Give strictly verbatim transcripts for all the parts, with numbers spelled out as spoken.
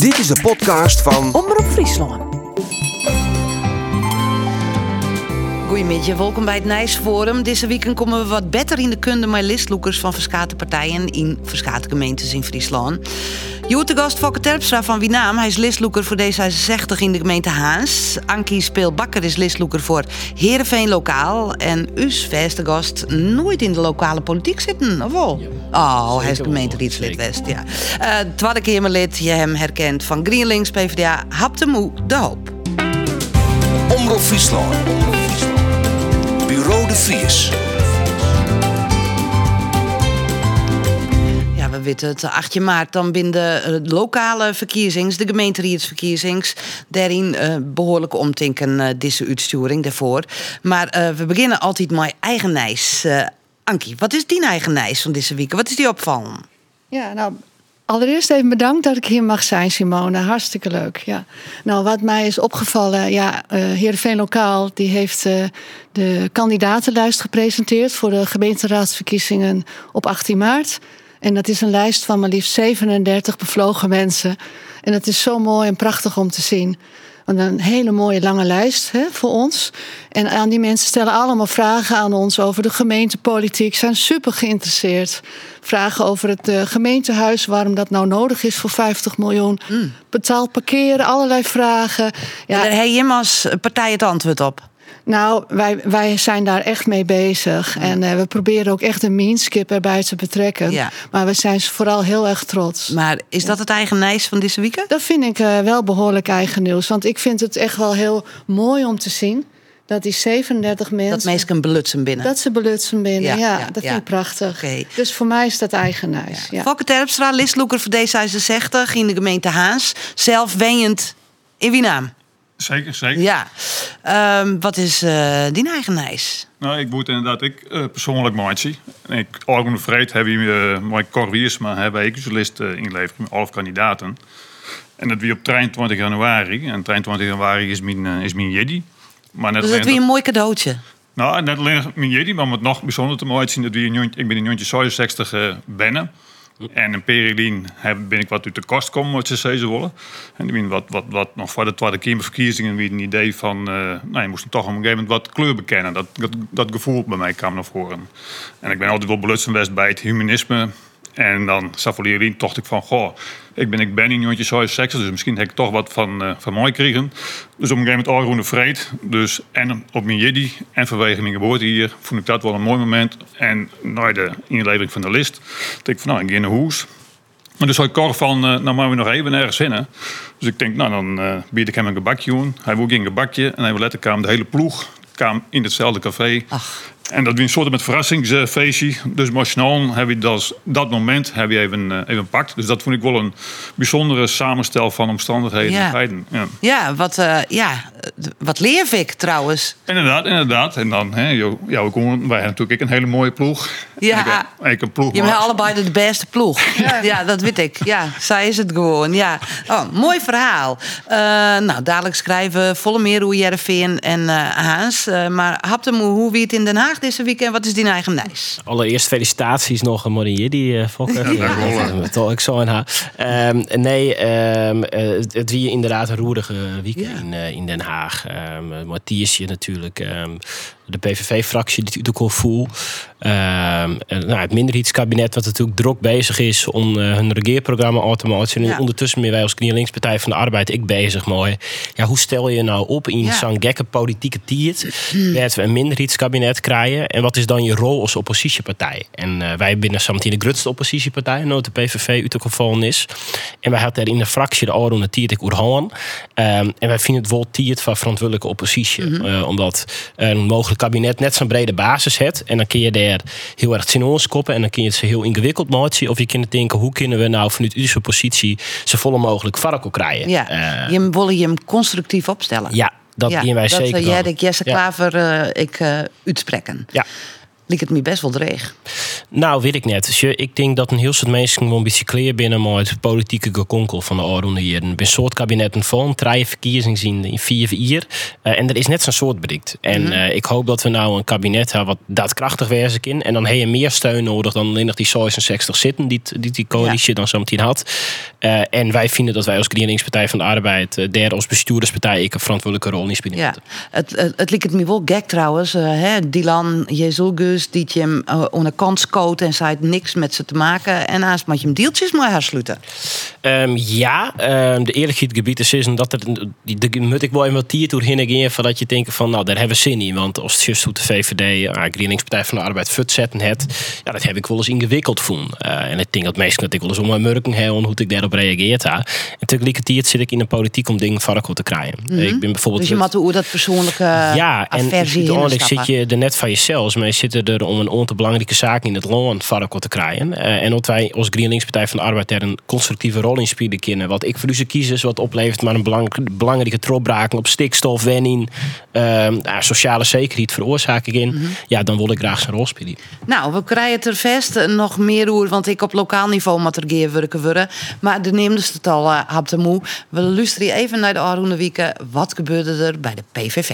Dit is de podcast van Omroep Friesland. Goedemiddag, welkom bij het Nijsforum. Deze weekend komen we wat beter in de kunde met listloekers van verschillende partijen in verschillende gemeentes in Friesland. Joete gast Fokke Terpstra van Wienaam. Hij is listloeker voor D zesenzestig in de gemeente Haans. Ankie Speelbakker is listloeker voor Heerenveen Lokaal. En us vaste gast nooit in de lokale politiek zitten, of wel? Ja, oh, hij is gemeenteraadslid West, ja. Uh, tweede Kamerlid, je hem herkent van GreenLinks, P v d A, Haptemoe de Hoop. Omroep Friesland. Bureau de Vries. We weten het, acht maart, dan binnen de lokale verkiezings, de gemeenteraadsverkiezings, daarin uh, behoorlijk omtinken uh, deze uitsturing daarvoor. Maar uh, we beginnen altijd met eigen nijs. Uh, Ankie, wat is die eigen nijs van deze week? Wat is die opvallen? Ja, nou, allereerst even bedankt dat ik hier mag zijn, Simone. Hartstikke leuk. Ja. Nou, wat mij is opgevallen, ja, uh, Heerenveen Lokaal, die heeft uh, de kandidatenlijst gepresenteerd voor de gemeenteraadsverkiezingen op achttien maart. En dat is een lijst van maar liefst zevenendertig bevlogen mensen. En dat is zo mooi en prachtig om te zien. Want een hele mooie lange lijst hè, voor ons. En aan die mensen stellen allemaal vragen aan ons over de gemeentepolitiek. Zijn super geïnteresseerd. Vragen over het uh, gemeentehuis, waarom dat nou nodig is voor vijftig miljoen. Mm. Betaald parkeren, allerlei vragen. Ja, daar heb je als partij het antwoord op. Nou, wij, wij zijn daar echt mee bezig. Ja. En uh, we proberen ook echt een meanskip erbij te betrekken. Ja. Maar we zijn vooral heel erg trots. Maar is dat het eigen nijs van deze week? Dat vind ik uh, wel behoorlijk eigen nieuws. Want ik vind het echt wel heel mooi om te zien dat die zevenendertig mensen... Dat mensen belutsen binnen. Dat ze belutsen binnen, ja. ja, ja dat ja. vind ik prachtig. Okay. Dus voor mij is dat eigen nijs. Ja. Ja. Fokke Terpstra, listloeker voor D zesenzestig in de gemeente Haans. Zelf wenjend in Wienaam. Zeker, zeker. Ja. Um, wat is uh, die eigen nijs? Nou, ik moet inderdaad ik uh, persoonlijk mooi. Ik Orgon Vreed heb je uh, mijn Corviers, maar hebben ik een list uh, ingeleverd met elf kandidaten. En dat weer op drieëntwintig januari. En drieëntwintig januari is mijn, uh, is mijn Jedi. Maar net dus dat weer een mooi cadeautje. Nou, net alleen mijn Jedi, maar om het nog bijzonder te mooi zien, dat we een, ik ben in negentien zevenenzestig uh, binnen. En een periode ben ik wat uit de kost komen, wat ze zeggen willen. En wat, wat, wat nog voor de Tweede Kamerverkiezingen weer een idee van, uh, nou, je moest toch op een gegeven moment wat kleur bekennen. Dat, dat, dat gevoel bij mij kwam naar voren. En ik ben altijd wel belutsen geweest bij het humanisme. En dan Savolierin dacht ik van, goh, ik ben, ik ben in negentien zevenenzestig, dus misschien heb ik toch wat van, uh, van mooi gekregen. Dus op een gegeven moment Orgon Vreed. Dus en op mijn Jedi en vanwege mijn geboorte hier vond ik dat wel een mooi moment. En na de inlevering van de list, dacht ik van, nou, ik ga naar huis. Maar dus had ik kort van, uh, nou moeten we nog even ergens vinden. Dus ik denk, nou, dan uh, bied ik hem een gebakje aan. Hij wil geen gebakje en hij wil letter kwam de hele ploeg kwam in hetzelfde café. Ach. En dat was een soort met verrassingsfeestje. Dus machinaal heb je dat, dat moment heb je even, uh, even pakt. Dus dat vond ik wel een bijzondere samenstel van omstandigheden. Ja, ja. ja, wat, uh, ja, wat leer ik trouwens. Inderdaad, inderdaad. En dan, hè, jou, jou, wij hebben natuurlijk een hele mooie ploeg. Ja, ik, ik een ploeg je hebt allebei de beste ploeg. Ja. Ja, dat weet ik. Ja, zij is het gewoon. Ja. Oh, mooi verhaal. Uh, nou, dadelijk schrijven volle meer hoe Heerenveen en uh, Haans. Uh, maar Haptemoe, hoe wie het in Den Haag deze weekend? Wat is die eigen nijs? Allereerst felicitaties nog aan Marie die uh, Fokker. Ja, ja, ik zo en haar. Um, nee, um, uh, het wie inderdaad een roerige weekend ja. in, uh, in Den Haag. Um, Matthiasje natuurlijk. Um, de P V V-fractie die natuurlijk al voel. Uh, nou, het minderheidskabinet wat natuurlijk druk bezig is om uh, hun regeerprogramma uit te maken. En ja. ondertussen ben wij als GreenLinks Partij van de Arbeid ik bezig mooi. Ja, hoe stel je nou op in ja. zo'n gekke politieke tijd mm. dat we een minderheidskabinet krijgen? En wat is dan je rol als oppositiepartij? En uh, wij binnen samen de grootste oppositiepartij, nooit de P V V uit de gevallen is. En wij hadden er in de fractie de oude tiert ik oerhouden. Um, en wij vinden het wel tiert van verantwoordelijke oppositie. Mm-hmm. Uh, omdat uh, een mogelijk kabinet net zo'n brede basis heeft. En dan kun je daar heel erg zin koppen. En dan kun je het ze heel ingewikkeld maken. Of je kunt denken, hoe kunnen we nou vanuit onze positie zo volle mogelijk varken krijgen? Ja, uh, je willen je hem constructief opstellen. Ja, dat ja, wij dat zeker. Dat jij de Jesse Klaver ja. uh, ik uh, uitspreken. Ja. liep het me best wel dreig. Nou, weet ik net. Dus je, ik denk dat een heel soort mensen gewoon een beetje clear binnen maar het politieke gekonkel van de oorronde jaren. Er zijn soort kabinetten van, drie verkiezingen zien in vier jaar. Uh, en er is net zo'n soort bereikt. En mm-hmm. uh, ik hoop dat we nou een kabinet hebben wat daadkrachtig werzen kan. En dan heb je meer steun nodig dan alleen nog die zesenzestig zitten die die, die coalitie ja. dan zo meteen had. Uh, en wij vinden dat wij als GroenLinks-Partij van de Arbeid, uh, derde als bestuurderspartij, ik een verantwoordelijke rol in spelen. Ja, het, het, het liep het me wel gek trouwens. Uh, hè, Dylan Jezulgus, die je hem uh, aan de kant scoot en zei niks met ze te maken. En naast moet je hem deeltjes maar hersluiten. Um, ja, um, de eerlijkheidsgebied is dat er, die, die moet ik wel een wat tier toe heen gaan voordat je denkt van nou daar hebben we zin in. Want als het juist hoe de V V D, uh, GroenLinks-Partij van de Arbeid, fut zetten het, ja, dat heb ik wel eens ingewikkeld voelen. Uh, en ik denk dat meestal dat ik wel eens om mijn merken heb en hoe ik daarop reageerd ha. En tegelijkertijd zit ik in de politiek om dingen varken te krijgen. Mm-hmm. Ik ben bijvoorbeeld dus je moet hoe dat persoonlijke ja, en uiteindelijk zit je er net van jezelf, maar je zit er om een aantal belangrijke zaken in het land varken te krijgen. Uh, en dat wij als GroenLinks-Partij van de Arbeid daar een constructieve rol in spelen kunnen. Wat ik voor onze kiezers wat oplevert, maar een belang, belangrijke tropbraken op stikstof, wenning, uh, nou, sociale zekerheid veroorzaken in. Mm-hmm. Ja, dan wil ik graag zijn rol spelen. Nou, we krijgen het er vast nog meer oer, want ik op lokaal niveau moet er geer werken worden. Maar de neemde het al uh, hap te moe. We luisteren even naar de Aroene Wieken. Wat gebeurde er bij de P V V?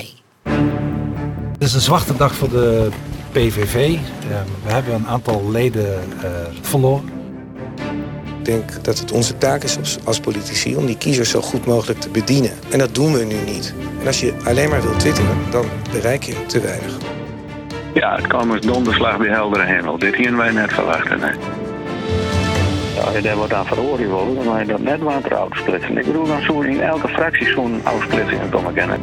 Het is een zwarte dag voor de P V V. Uh, we hebben een aantal leden uh, verloren. Ik denk dat het onze taak is als, als politici om die kiezers zo goed mogelijk te bedienen. En dat doen we nu niet. En als je alleen maar wilt twitteren, dan bereik je te weinig. Ja, het kwam als donderslag bij heldere hemel. Dit hier wij net verwachten. Nee. Als je daar wat aan veroordeeld wordt, dan mag je dat net water uitsplitsen. Ik bedoel, dan zo in elke fractie zo'n uitsplitsing komen kennen.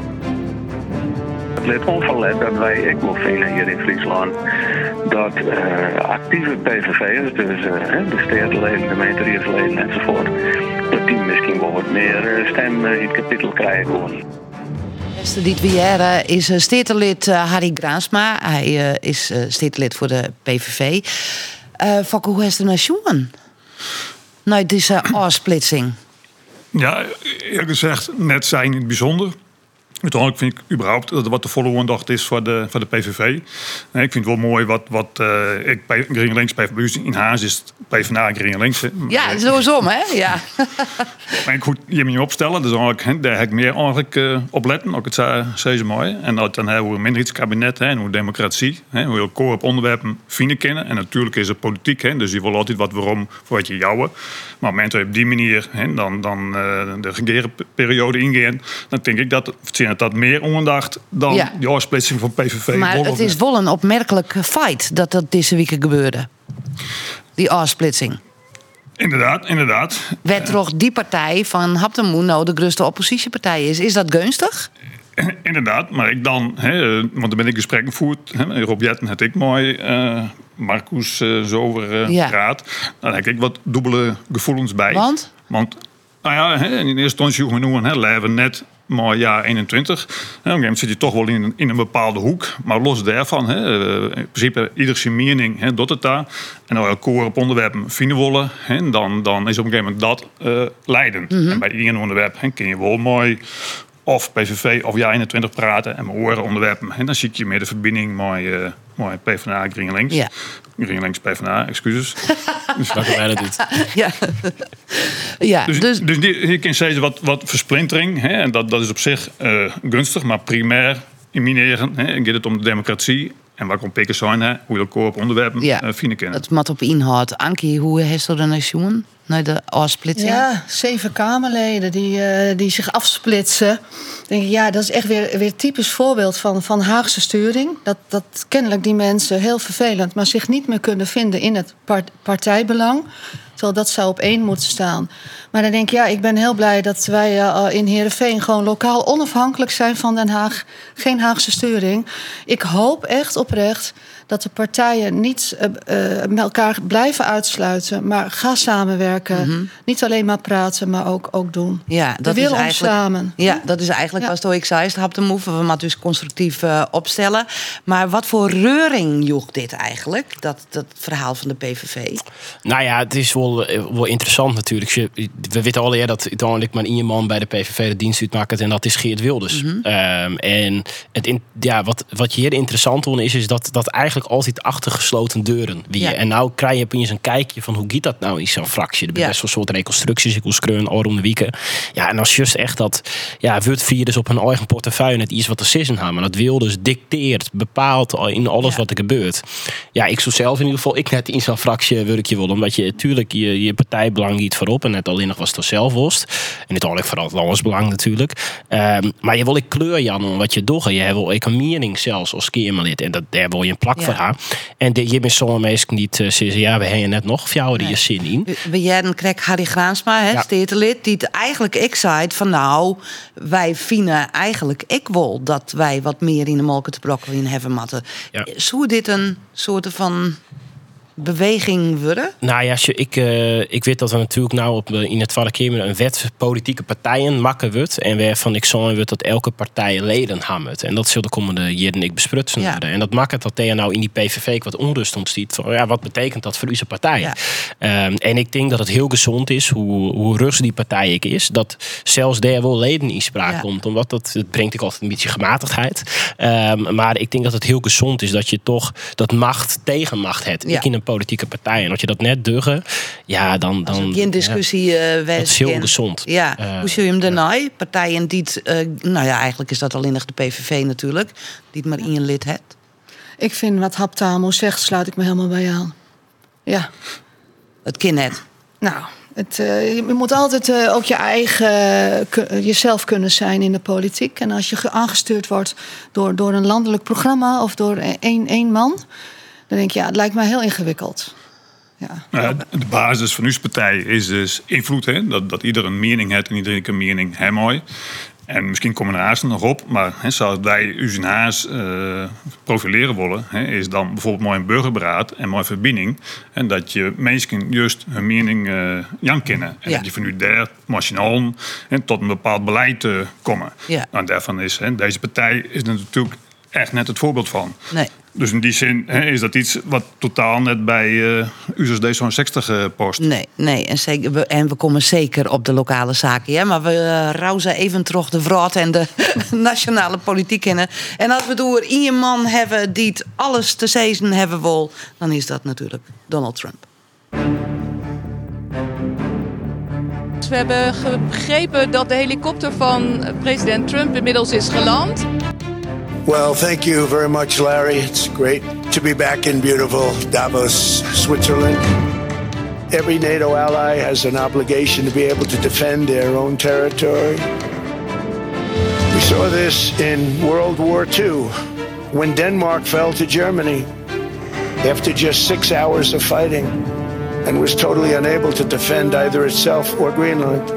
Het lijkt onverlet dat wij, ik wil vinden hier in Friesland, dat uh, actieve P V V'ers, dus uh, de stedenleden, gemeenteraadsleden enzovoort, dat die misschien wel wat meer uh, stem uh, in het kapitel krijgen gewoon. De dit weer is stedenlid uh, Harry Graansma. Hij uh, is uh, stedenlid voor de P V V. Uh, Fokke, hoe is de nation? Nou, deze afsplitsing. Ja, eerlijk gezegd, net zijn in het bijzonder. Uiteindelijk vind ik überhaupt dat het wat de volle aandacht is voor de, voor de P V V. Nee, ik vind het wel mooi wat, wat uh, ik bij GroenLinks P V V in Haas is PvdA GroenLinks. Ja, sowieso, hè? Ja. Maar ik goed je me opstellen, dus eigenlijk, daar heb ik meer eigenlijk uh, op letten. Ook het zei ze mooi. En dat dan hebben we een minderheidskabinet hè, en hoe democratie, hè, hoe je koor op onderwerpen vinden kennen. En natuurlijk is het politiek, hè, dus je wil altijd wat waarom voor wat je jouwen. Maar op het moment dat je op die manier hè, dan, dan uh, de regerenperiode ingaan, dan denk ik dat dat dat meer ondacht dan ja. de afsplitsing van P V V. Maar het is wel een opmerkelijke feit dat dat deze week gebeurde. Die afsplitsing. Inderdaad, inderdaad. Werd toch die partij van Haptemoe nou de grootste oppositiepartij is. Is dat gunstig? Inderdaad, maar ik dan, hè, want dan ben ik gesprekken gevoerd. Hè, Rob Jetten had ik mooi, uh, Marcus uh, Zover uh, ja. raad. Dan heb ik wat dubbele gevoelens bij. Want? Want, nou ja, hè, in eerste instantie hoe we noemen, hè, leven net maar jaar eenentwintig. Op een gegeven moment zit je toch wel in, in een bepaalde hoek. Maar los daarvan, hè, in principe ieder zijn mening hè, doet het daar. En als we koor op onderwerpen vinden willen, hè, dan, dan is op een gegeven moment dat uh, leidend. Mm-hmm. En bij ieder onderwerp hè, kun je wel mooi of P V V of jaar eenentwintig praten en mijn oren onderwerpen. En dan zie je meer de verbinding mooi, uh, mooi PvdA GroenLinks. Ja. GroenLinks PvdA, excuses. Dus dat kan mij dat niet. Ja. Ja, dus, dus, dus die, je kan zeggen wat, wat versplintering. Hè, en dat, dat is op zich uh, gunstig, maar primair in mineren hè, gaat het om de democratie. En waar komt pikken zijn, hè, hoe je elkaar op onderwerpen ja, uh, vinden kennen. Het mat op inhoud. Ankie, hoe heeft de nation naar de afsplitsing? Ja, zeven Kamerleden die, uh, die zich afsplitsen. Denk ik, ja, dat is echt weer, weer typisch voorbeeld van, van Haagse sturing. Dat, dat kennelijk die mensen heel vervelend, maar zich niet meer kunnen vinden in het part- partijbelang. Terwijl dat zou op één moeten staan. Maar dan denk ik, ja, ik ben heel blij dat wij uh, in Heerenveen gewoon lokaal onafhankelijk zijn van Den Haag. Geen Haagse sturing. Ik hoop echt oprecht dat de partijen niet uh, uh, met elkaar blijven uitsluiten, maar ga samenwerken. Mm-hmm. Niet alleen maar praten, maar ook, ook doen. Ja, dat we willen is ons samen. Ja, dat is eigenlijk ja. wat ik zei. Het de move, we moeten dus constructief uh, opstellen. Maar wat voor reuring joeg dit eigenlijk? Dat, dat verhaal van de P V V? Nou ja, het is wel, wel interessant natuurlijk. We weten al eerder dat uiteindelijk maar één man bij de P V V de dienst uitmaakt en dat is Geert Wilders. Mm-hmm. Um, en het in, ja, wat, wat hier interessant is, is dat, dat eigenlijk eigenlijk altijd achter gesloten deuren wie. Ja. En nou krijg je opeens een kijkje van hoe gaat dat nou in zo'n fractie. Er zijn Ja. best wel soort reconstructies, ik wil screuen al om de weken. Ja, en als just echt dat ja, wordvierders op hun eigen portefeuille net iets wat te sissen hebben. Dat wil dus dicteert, bepaalt in alles Ja. wat er gebeurt. Ja, ik zou zelf in ieder geval ik net in zo'n fractie werkje willen, omdat je natuurlijk je, je partijbelang niet voorop en net alleen nog was het zelf was. En uiteindelijk vooral het landsbelang natuurlijk. Um, maar je wil ik kleur Jan om wat je doet. Je wil ik een mening zelfs als Kamerlid en dat daar wil je een plak Ja. voor haar. En de, je bent zo'n mensen niet uh, zeggen ja, we hebben net nog jou die je zin in. We, we jaren kreeg Harry Graansma, hè, Ja. stedenlid, die het eigenlijk ik zei van nou, wij vinden eigenlijk ik wil dat wij wat meer in de molken te brokken in hebben matten. Ja. Zou dit een soort van beweging worden? Nou ja, ik, uh, ik weet dat er natuurlijk nou op, in het Tweede Kamer een wet politieke partijen maken wordt. En waarvan ik zo wordt dat elke partij leden hamert. En dat zullen de komende jaren ik besprutsen Ja. worden. En dat maakt het dat er nou in die P V V wat onrust ontstaat. Van, ja, wat betekent dat voor onze partij? Ja. Um, en ik denk dat het heel gezond is, hoe, hoe rustig die partij ik is, dat zelfs daar wel leden in sprake Ja. komt. Omdat dat, dat brengt ik altijd een beetje gematigdheid. Um, maar ik denk dat het heel gezond is dat je toch dat macht tegen macht hebt. Ja. Ik in een politieke partij. En als je dat net duggen, ja, dan... Als dan er geen discussie ja, uh, dat is heel gezond. Ja, Uh, hoe zie je hem daarna? Partijen die het, uh, nou ja, eigenlijk is dat alleen nog de P V V natuurlijk, die het maar één lid heeft. Ik vind wat Haptamo zegt, sluit ik me helemaal bij aan. Ja, Het kind net. nou, het, uh, je moet altijd uh, ook je eigen, uh, jezelf kunnen zijn in de politiek. En als je ge- aangestuurd wordt door, door een landelijk programma of door één, één man, dan denk je, ja, het lijkt mij heel ingewikkeld. Ja. Nou, de basis van uw partij is dus invloed. Hè? Dat, dat ieder een mening heeft en iedereen een mening heeft mooi. En misschien komen er haast nog op. Maar hè, zoals wij u zijn haast uh, profileren willen, hè, is dan bijvoorbeeld mooi een burgerberaad en mooi verbinding. En dat je mensen juist hun mening uh, jan kennen. En Ja. dat je van u daar machinaal en tot een bepaald beleid uh, komen. Ja. Nou, daarvan is hè, deze partij is er natuurlijk echt net het voorbeeld van. Nee. Dus in die zin hè, is dat iets wat totaal net bij uh, U S D zo'n zestig uh, post. Nee, nee. En, zeker, we, en we komen zeker op de lokale zaken. Ja? Maar we uh, rousen even terug de vraag en de nationale politiek kennen. En als we door één man hebben die het alles te zeggen hebben wil, dan is dat natuurlijk Donald Trump. We hebben begrepen dat de helikopter van president Trump inmiddels is geland. Well, thank you very much, Larry. It's great to be back in beautiful Davos, Switzerland. Every NATO ally has an obligation to be able to defend their own territory. We saw this in World War Two, when Denmark fell to Germany after just six hours of fighting and was totally unable to defend either itself or Greenland.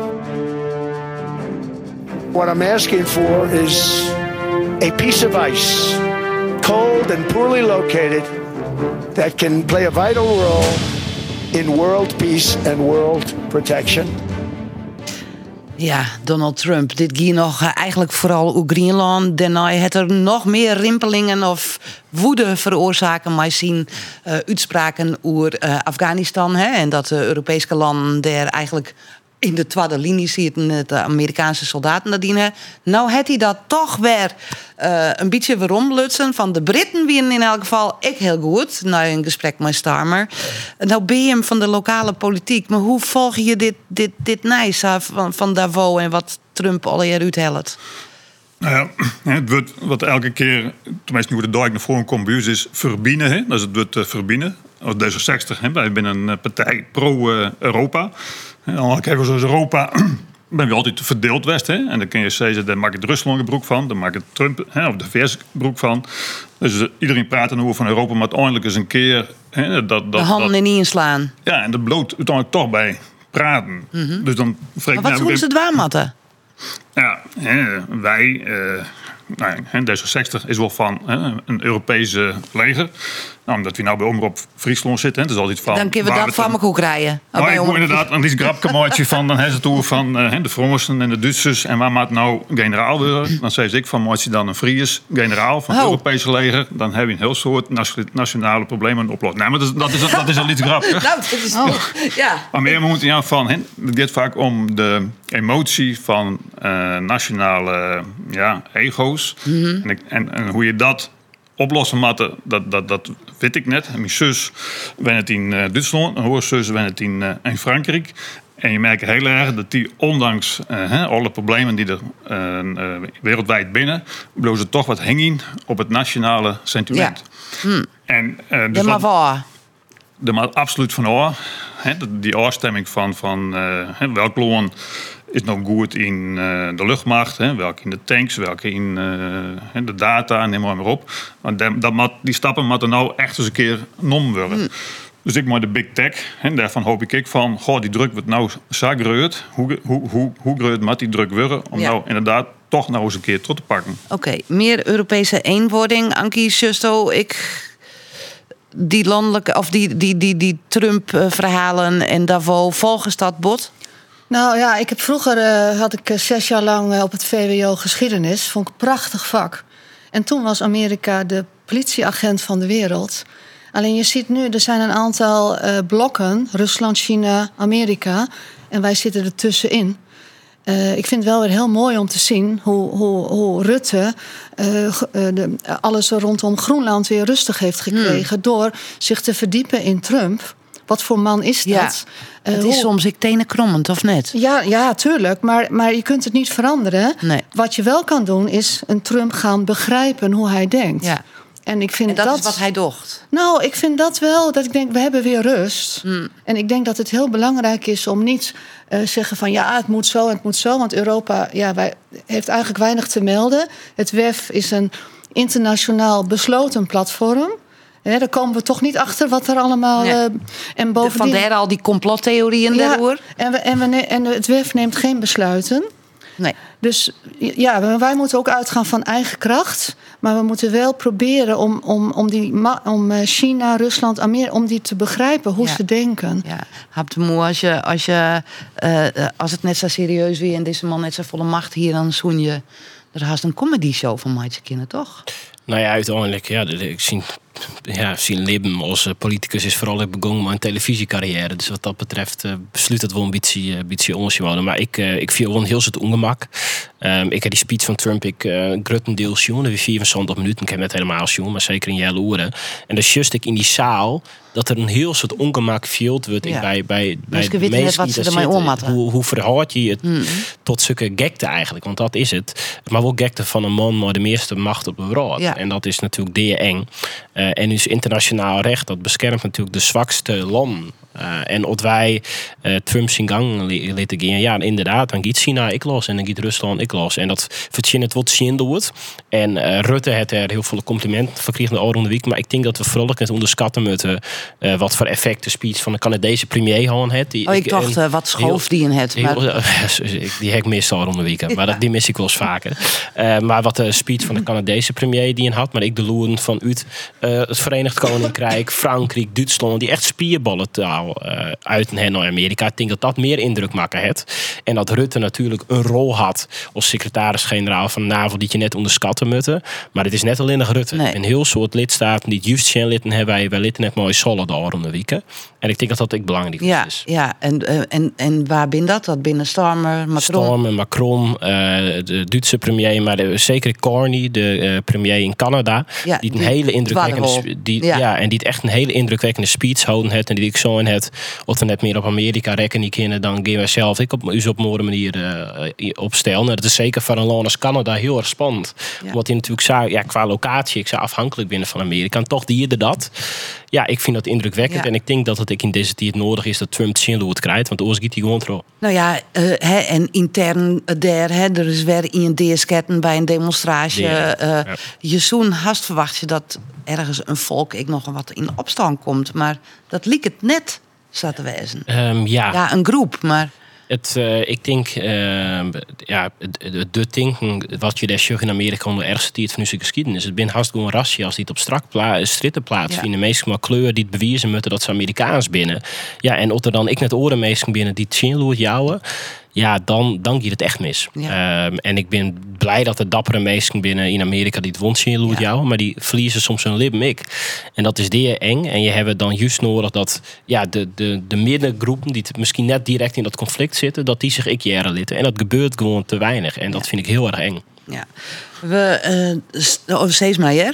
What I'm asking for is a piece of ice, cold and poorly located, that can play a vital role in world peace and world protection. Ja, Donald Trump. Dit ging nog uh, eigenlijk vooral over Greenland. Daarna het er nog meer rimpelingen of woede veroorzaken. Maar zien uh, uitspraken over uh, Afghanistan. Hè, en dat de Europese landen daar eigenlijk in de tweede linie zitten. De Amerikaanse soldaten dat dienen. Nou heeft hij dat toch weer uh, een beetje weer omlutsen. Van de Britten winnen in elk geval ik heel goed. Na een gesprek met Starmer. Nou ben je hem van de lokale politiek. Maar hoe volg je dit, dit, dit nijs van, van Davos en wat Trump al hier uithelt? Nou ja, het wordt wat elke keer, tenminste nu de dag naar voren komt bij ons, is verbinden. Hè? Dat is het woord uh, verbinden. Als D zesenzestig, hè? Wij zijn een partij pro-Europa. Uh, dan kijken we zoals Europa, ben we altijd verdeeld West. Hè? En dan kun je zeggen, daar maakt het Rusland een broek van, daar maakt het Trump hè, of de V S broek van. Dus uh, iedereen praat dan over van Europa, maar uiteindelijk eens een keer... Hè, dat, dat, de handen dat, in inslaan. Ja, en dat bloot uiteindelijk toch bij praten. Mm-hmm. Dus dan maar wat doen ze het waarmatten? Ja, hè, wij, uh, nou, D zesenzestig is wel van hè, een Europese leger. Nou, omdat we nou bij Omroep Friesland zitten. Hè, het is altijd van. Dan kunnen we dat van me ook rijden. Nou, ik moet inderdaad een grapkamootje van. Dan hebben ze het over van uh, de Fransen en de Duitsers. En waar maakt nou generaal worden? Dan zei ik van, moet je dan een Fries generaal van het oh. Europese leger? Dan heb je een heel soort nationale problemen oplossen. Nee, maar dat is, dat is, dat is al iets grappiger. Nou, dat is oh. ja. Maar meer moet ja van. Hè, het gaat vaak om de emotie van uh, nationale ja, ego's. Mm-hmm. En, en, en hoe je dat oplossen moeten, dat, dat, dat weet ik net. Mijn zus wen het in uh, Duitsland, mijn hoorzus wen het in, uh, in Frankrijk. En je merkt heel erg dat die, ondanks uh, he, alle problemen die er uh, uh, wereldwijd binnen, blijven ze toch wat hangen op het nationale sentiment. Ja. Hm. En, uh, dus de maar waar. Er maar absoluut van oor. Die oorstemming van, van uh, welk loon is nog goed in uh, de luchtmacht, hè, welke in de tanks, welke in uh, de data, neem maar, maar op. Maar dat, dat mat, die stappen moeten nou echt eens een keer genomen worden. Hm. Dus ik maar de big tech, en daarvan hoop ik, ik van, goh, die druk wordt nou zo groot. Hoe, hoe, hoe, hoe groot moet die druk worden om ja. nou inderdaad toch nou eens een keer terug te pakken. Oké, okay, meer Europese eenwording. Ankie, Justo, ik... Die landelijke, of die, die, die, die Trump-verhalen en Davos, volgens dat bod? Nou ja, ik heb vroeger uh, had ik uh, zes jaar lang uh, op het V W O geschiedenis. Vond ik een prachtig vak. En toen was Amerika de politieagent van de wereld. Alleen je ziet nu, er zijn een aantal uh, blokken. Rusland, China, Amerika. En wij zitten er tussenin. Uh, ik vind het wel weer heel mooi om te zien hoe, hoe, hoe Rutte uh, uh, de, alles rondom Groenland weer rustig heeft gekregen. Hmm. Door zich te verdiepen in Trump. Wat voor man is dat? Ja, uh, het is hoe... soms ik tenenkrommend, of net? Ja, ja, tuurlijk. Maar, maar je kunt het niet veranderen. Nee. Wat je wel kan doen, is een Trump gaan begrijpen hoe hij denkt. Ja. En, ik vind en dat, dat is wat hij docht. Nou, ik vind dat wel, dat ik denk, we hebben weer rust. Hmm. En ik denk dat het heel belangrijk is om niet uh, zeggen van ja, het moet zo, het moet zo. Want Europa ja, wij, heeft eigenlijk weinig te melden. Het W E F is een internationaal besloten platform. Ja, daar komen we toch niet achter wat er allemaal... Nee. Uh, en bovendien... Vandaar al die complottheorieën ja, daarover. En, we, en, we ne- en het W E F neemt geen besluiten. Nee. Dus ja, wij moeten ook uitgaan van eigen kracht. Maar we moeten wel proberen om, om, om, die, om China, Rusland, Amerika... om die te begrijpen hoe ja. ze denken. Ja, hap de moe, als, je, als, je, uh, als het net zo serieus weer... en deze man net zo volle macht hier, dan zoen je... er haast een comedy show van Maatje Kinder, toch? Nou ja, uiteindelijk, ja, ik zie... Ja, zijn leven als uh, politicus is vooral begonnen met een televisiecarrière. Dus wat dat betreft uh, besluit het wel een beetje, uh, beetje ons worden. Maar ik, uh, ik viel wel een heel soort ongemak. Um, ik heb die speech van Trump ik uh, gruttendeels zien. Dat was vierentwintig minuten. Ik heb net helemaal zien, maar zeker in jelle oren. En dan just ik in die zaal dat er een heel soort ongemak viel wordt ja. bij, bij, bij dus de mensen die daar zitten. Hoe, hoe verhoud je het mm-hmm. tot zulke gekte eigenlijk? Want dat is het. Maar wel gekte van een man met de meeste macht op de wereld. Ja. En dat is natuurlijk deer eng. Uh, en dus internationaal recht, dat beschermt natuurlijk de zwakste landen. Uh, en als wij uh, Trump zijn gang laten gaan, ja, inderdaad, dan gaat China ik los en dan gaat Rusland ik los. En dat verzin het wat zien wordt. En uh, Rutte heeft er heel veel complimenten van gekregen de oude week. Maar ik denk dat we vooral net onderschatten moeten uh, wat voor effect de speech van de Canadese premier had. Die, oh, ik, ik dacht, uh, wat schoof die in het. Heel, maar... die heb ik meestal rond de week, maar ja. dat, die mis ik wel eens vaker. Uh, maar wat de speech van de Canadese premier die in had, maar ik de loeren van uit uh, het Verenigd Koninkrijk, Frankrijk, Duitsland, die echt spierballen taal uh, uit en naar Amerika. Ik denk dat dat meer indruk maken heeft. En dat Rutte natuurlijk een rol had als secretaris-generaal van de NAVO die je net onderschatten moeten. Maar het is net alleen nog Rutte. Nee. Een heel soort lidstaten die juist zijn litten hebben wij, wij litten net mooi solid al om de weken. En ik denk dat dat ook belangrijk ja, is. Ja, en, en, en waar bin dat? Dat binnen Starmer, Macron? Starmer, Macron, uh, de Duitse premier, maar de, zeker Carney, de uh, premier in Canada, ja, die een hele indrukwekkende, die, ja. ja, en die het echt een hele indrukwekkende speech houden heeft en die ik zo in het, of er net meer op Amerika rekken niet kennen, dan gaan wij zelf ik op u op een manier uh, opstellen. Nou, dat is zeker voor een land als Canada heel erg spannend, ja. Wat je natuurlijk zou, ja, qua locatie, ik zou afhankelijk binnen van Amerika, en toch dierde dat. Ja, ik vind dat indrukwekkend ja. En ik denk dat het ik in deze tijd nodig is dat Trump zien hoe het krijgt, want anders gaat hij gewoon trouw. Nou ja, uh, he, en intern daar, he, er is weer in een deersketten bij een demonstratie. Uh, ja. Je zo'n haast verwacht je dat ergens een volk ik nog wat in opstand komt, maar dat liep het net, zou te wezen. Um, ja. ja, een groep, maar. Het, uh, ik denk, uh, ja, de, de ding wat je daar zegt in Amerika onder de ergste tijd van onze geschiedenis. Het zijn haast gewoon rassia's die het op strak pla- stritten plaatsvinden. Ja. Meestal maar kleur die het bewijzen moeten dat ze Amerikaans binnen. Ja, en of er dan ik net oren meestal binnen die het zien loert jouwen. Ja, dan, dan gaat het echt mis. Ja. Um, en ik ben blij dat er dappere mensen binnen in Amerika die het wond zien loert ja. jou, maar die verliezen soms hun lip ik. En dat is zeer eng. En je hebt dan juist nodig dat ja, de, de, de middengroepen die misschien net direct in dat conflict zitten, dat die zich ik jaren litten. En dat gebeurt gewoon te weinig. En dat vind ik heel erg eng. Ja. We, uh, oh, steeds maar, hè?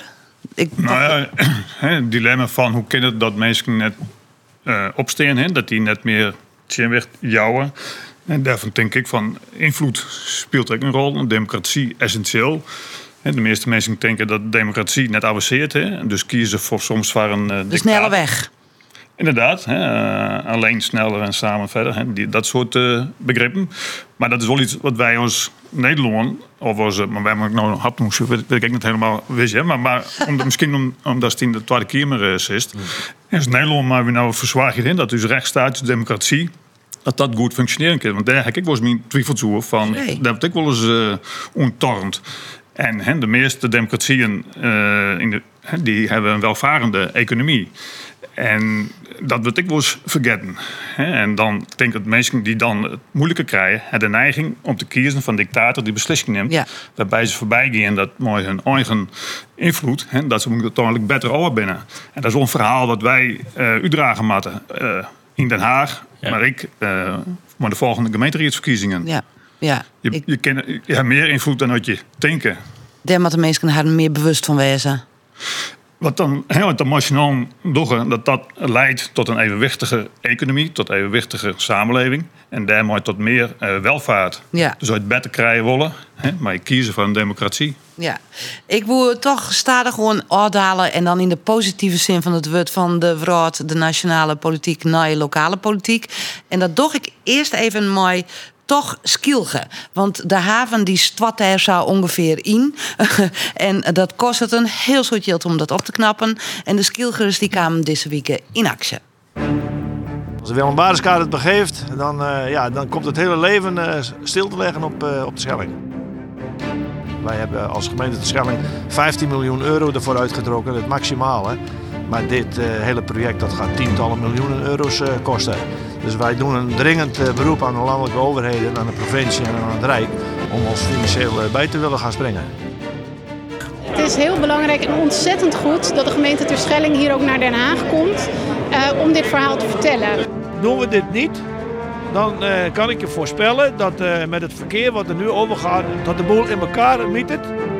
Ik, nou ja, het dilemma van hoe kan het dat mensen net uh, opstaan, hè? Dat die net meer tjenweg jouwen. En daarvan denk ik van invloed speelt ook een rol. En democratie essentieel. De meeste mensen denken dat democratie net avanceert. Hè? Dus kiezen voor soms voor een uh, de snelle weg. Inderdaad, hè, uh, alleen sneller en samen verder. Hè, die, dat soort uh, begrippen. Maar dat is wel iets wat wij als Nederland, of als, maar wij hebben nou hap weet, weet ik niet helemaal wisten, maar, maar om, misschien om, omdat het in de Tweede Kamer uh, zit. Mm. Is Nederland maar we nou verzwagen in dat dus rechtsstaat, democratie, dat dat goed functioneren kan. Want daar heb ik wel eens mijn twijfels over van, nee. Daar heb ik wel eens uh, ontornd. En hè, de meeste democratieën uh, in de, hè, die hebben een welvarende economie. En dat wil ik wel eens vergeten. En dan denk ik dat mensen die dan het moeilijker krijgen, hebben de neiging om te kiezen van een dictator die beslissingen neemt. Ja. Waarbij ze voorbij gaan dat mooi hun eigen invloed, hè, dat ze uiteindelijk beter overbinnen. En dat is wel een verhaal wat wij uh, uitdragen moeten uh, in Den Haag. Ja. Maar ik, uh, maar de volgende gemeenteraadsverkiezingen. Ja. Ja, je, ik... je, ken, je hebt meer invloed dan wat je denken. Daar moeten de mensen er meer bewust van wezen. Wat dan heel internationaal doen, dat dat leidt tot een evenwichtige economie, tot een evenwichtige samenleving. En daarmee tot meer uh, welvaart. Ja. Dus uit beter krijgen willen, hè, maar je kiezen voor een democratie. Ja, ik wil toch stadig gewoon oordelen en dan in de positieve zin van het woord van de wraad, de nationale politiek naar de lokale politiek. En dat doe ik eerst even mooi. Toch Skilge. Want de haven die stwat er zo ongeveer in. En dat kost het een heel soort geld om dat op te knappen. En de Skilgers die kwamen deze week in actie. Als Willem Baardenskaart het begeeft, dan, uh, ja, dan komt het hele leven uh, stil te leggen op, uh, op de Schelling. Wij hebben als gemeente de Schelling vijftien miljoen euro ervoor uitgetrokken. Het maximaal, hè. Maar dit uh, hele project dat gaat tientallen miljoenen euro's uh, kosten. Dus wij doen een dringend uh, beroep aan de landelijke overheden, aan de provincie en aan het Rijk om ons financieel uh, bij te willen gaan springen. Het is heel belangrijk en ontzettend goed dat de gemeente Terschelling hier ook naar Den Haag komt uh, om dit verhaal te vertellen. Doen we dit niet, dan uh, kan ik je voorspellen dat uh, met het verkeer wat er nu overgaat, dat de boel in elkaar mietert.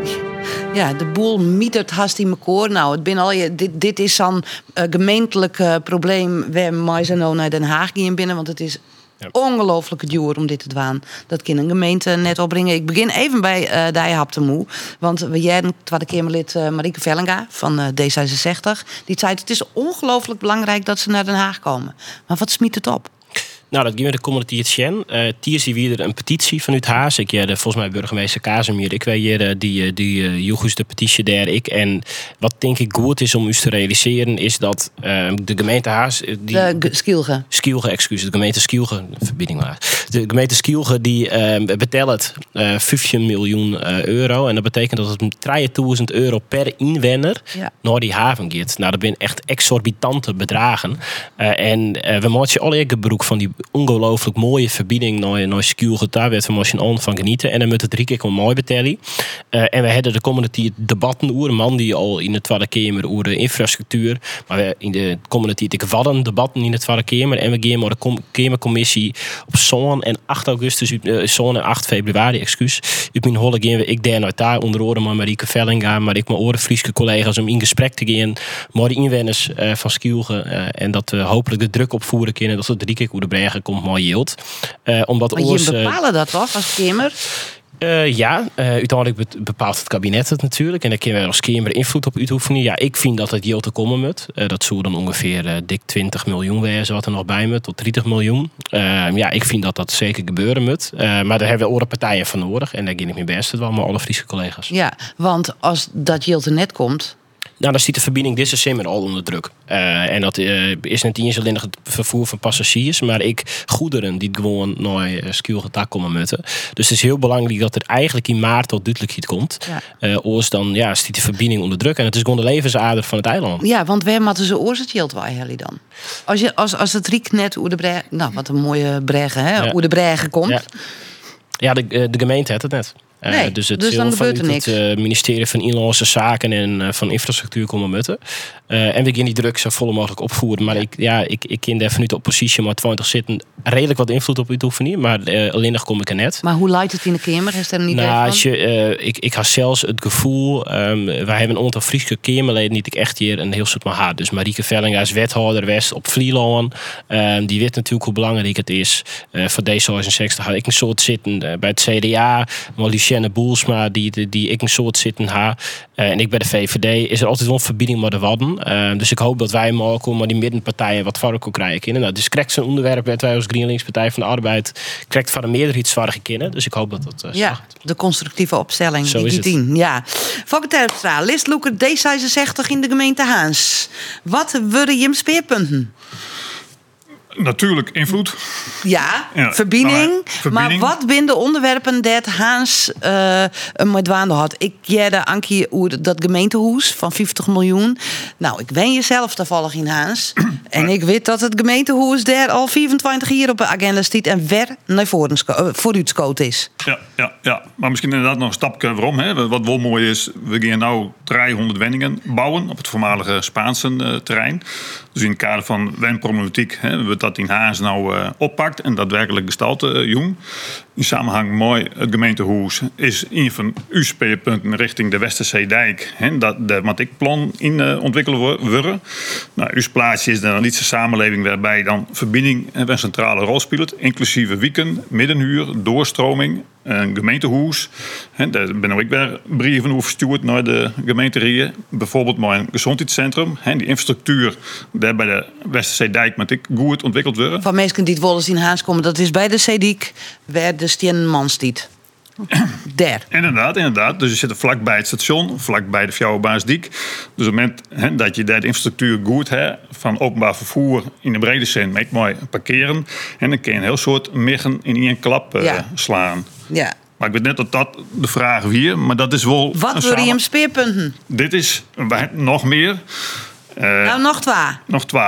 Ja, de boel mietert haast in elkaar. Nou, het ben al je, dit, dit is zo'n uh, gemeentelijk uh, probleem waar wij zo naar Den Haag gaan binnen, want het is ja. ongelooflijk duur om dit te doen. Dat kan een gemeente net opbrengen. Ik begin even bij uh, Dijhaptemoe. Want we jaren Tweede Kamerlid uh, Marieke Vellinga van uh, D zesenzestig. Die zei het is ongelooflijk belangrijk dat ze naar Den Haag komen. Maar wat smiet het op? Nou, dat ging met de community het Sjen. Uh, Tier zie weer een petitie vanuit Haas. Ik ja, de, volgens mij burgemeester Kazemier. Ik weet hier die die uh, Joegus de petitie daar. Ik en wat denk ik goed is om u te realiseren is dat uh, de gemeente Haas die de Skilge. Skilge, excuus, de gemeente Skilge, de verbinding maar. De gemeente Skilge die uh, betelt uh, vijftien miljoen uh, euro en dat betekent dat het drieduizend euro per inwoner ja. naar die haven gaat. Nou, dat zijn echt exorbitante bedragen. Uh, en uh, we maken alle gebruik van die ongelooflijk mooie verbinding naar, naar Skilge. Daar werd we aan van genieten. En dan moet het drie keer mooi betalen. Uh, en we hadden de komende tijd debatten over een man die al in de Tweede Kamer over de infrastructuur. Maar we in de komende tijd ik hadden debatten in de Tweede Kamer. En we gaan naar de Kamercommissie op zo'n en acht augustus, uh, zo'n en acht februari, excuus. Op mijn holle gaan we ik daar naar daar onder andere met Marieke Vellinga, maar ik mijn oren Friese collega's om in gesprek te gaan met de inwoners uh, van Skilge. Uh, en dat we hopelijk de druk opvoeren kunnen. Dat het drie keer hoe de bregen komt mooi yield. Uh, omdat maar ons, je bepalen dat toch als Kamer? Uh, ja, uh, uiteindelijk bepaalt het kabinet het natuurlijk. En daar kunnen we als Kamer invloed op uitoefenen. Ja, ik vind dat het yield te komen moet. Uh, dat zou dan ongeveer uh, dik twintig miljoen wezen wat er nog bij moet. Tot dertig miljoen. Uh, ja, ik vind dat dat zeker gebeuren moet. Uh, maar daar hebben we andere partijen van nodig. En daar ging ik mijn best wel met alle Friese collega's. Ja, want als dat yield er net komt... Nou, dan ziet de verbinding dit december al onder druk. Uh, en dat uh, is niet eens alleen het vervoer van passagiers, maar ik goederen die gewoon naar uh, Skilge komen moeten. Dus het is heel belangrijk dat er eigenlijk in maart tot duidelijkheid komt. Ja. Uh, Oors dan ja, ziet de verbinding onder druk en het is gewoon de levensader van het eiland. Ja, want waar moeten ze oors het geld waaien dan? Als, je, als, als het riek net hoe de bregen, nou wat een mooie bregen, hè, ja. hoe de bregen komt. Ja, ja de, de gemeente heeft het net. Uh, Nee, dus het dus zal dan gebeurt vanuit er niks. het uh, ministerie van Inlandse Zaken en uh, van Infrastructuur komen mutten. Uh, en we gaan die druk zo vol mogelijk opvoeren. Maar ja. ik, ja, ik, ik ken daar vanuit de oppositie maar twintig zitten redelijk wat invloed op uitoefenen. Maar uh, alleen nog kom ik er net. Maar hoe leidt het in de Kamer? Is er een idee nou, van? Als je, uh, ik, ik had zelfs het gevoel, um, wij hebben een aantal Friese Kamerleden niet ik echt hier een heel soort maar haat. Dus Marieke Vellinga is wethouder West op Vlieland. Um, die weet natuurlijk hoe belangrijk het is. Uh, voor D zesenzestig had ik een soort zitten uh, bij het C D A. Maar Lucienne Boelsma, die, die, die ik een soort zitten ha. Uh, en ik bij de V V D is er altijd wel een verbinding met de wadden. Uh, dus ik hoop dat wij mogen, maar die middenpartijen wat varken kunnen krijgen. Nou, dus krijgt zo'n onderwerp dat wij als GroenLinks Partij van de Arbeid krijgt van de meerderheidsvarken kennen. Dus ik hoop dat dat uh, ja, slaagt. de constructieve opstelling. Zo die is het. tien. Ja. Fokke Terpstra, listloeker D zesenzestig in de gemeente Haans. Wat worden je speerpunten? Natuurlijk invloed. Ja, Ja, verbinding. nou ja, verbinding. Maar wat binnen de onderwerpen dat Haans uh, een met waande had? Ik jerde Ankie over dat gemeentehuis van vijftig miljoen. Nou, ik ben jezelf toevallig in Haans. En ik weet dat het gemeentehuis daar al vierentwintig jaar op de agenda staat en weer naar voren uh, vooruitscoot is. Ja, ja, ja, maar misschien inderdaad nog een stapje waarom. Hè. Wat wel mooi is, we gaan nu driehonderd wenningen bouwen op het voormalige Spaanse uh, terrein. Dus in het kader van wenproblematiek hebben we dat in Haas nou uh, oppakt en daadwerkelijk gestalte uh, jong. In samenhang mooi, het gemeentehuis is een van uw speerpunten richting de Westerzeedijk. Hè, dat de wat ik plan in uh, ontwikkelen worden. Nou, uw plaatsje is dan niet een samenleving waarbij dan verbinding een centrale rol speelt, inclusieve weekend, middenhuur, doorstroming, een gemeentehuis. Hè, daar ben ik weer brieven over verstuurd naar de gemeenterieën. Bijvoorbeeld maar een gezondheidscentrum. Hè, die infrastructuur daar bij de Westerzeedijk moet ik goed ontwikkeld worden. Van mensen die het wel eens in Haans komen, dat is bij de Zeedijk, waar de Stienman stiet. Daar. Inderdaad, inderdaad. Dus je zit vlakbij het station, vlakbij de Fjouwerbaasdijk. Dus op het moment he, dat je daar de infrastructuur goed hebt, van openbaar vervoer in de brede zin, met mooi parkeren. En dan kun je een heel soort miggen in één klap uh, ja. slaan. Ja. Maar ik weet net dat dat de vraag hier, maar dat is wel... Wat worden je hem speerpunten? Dit is nog meer. Uh, nou, nog twee. Nog twee.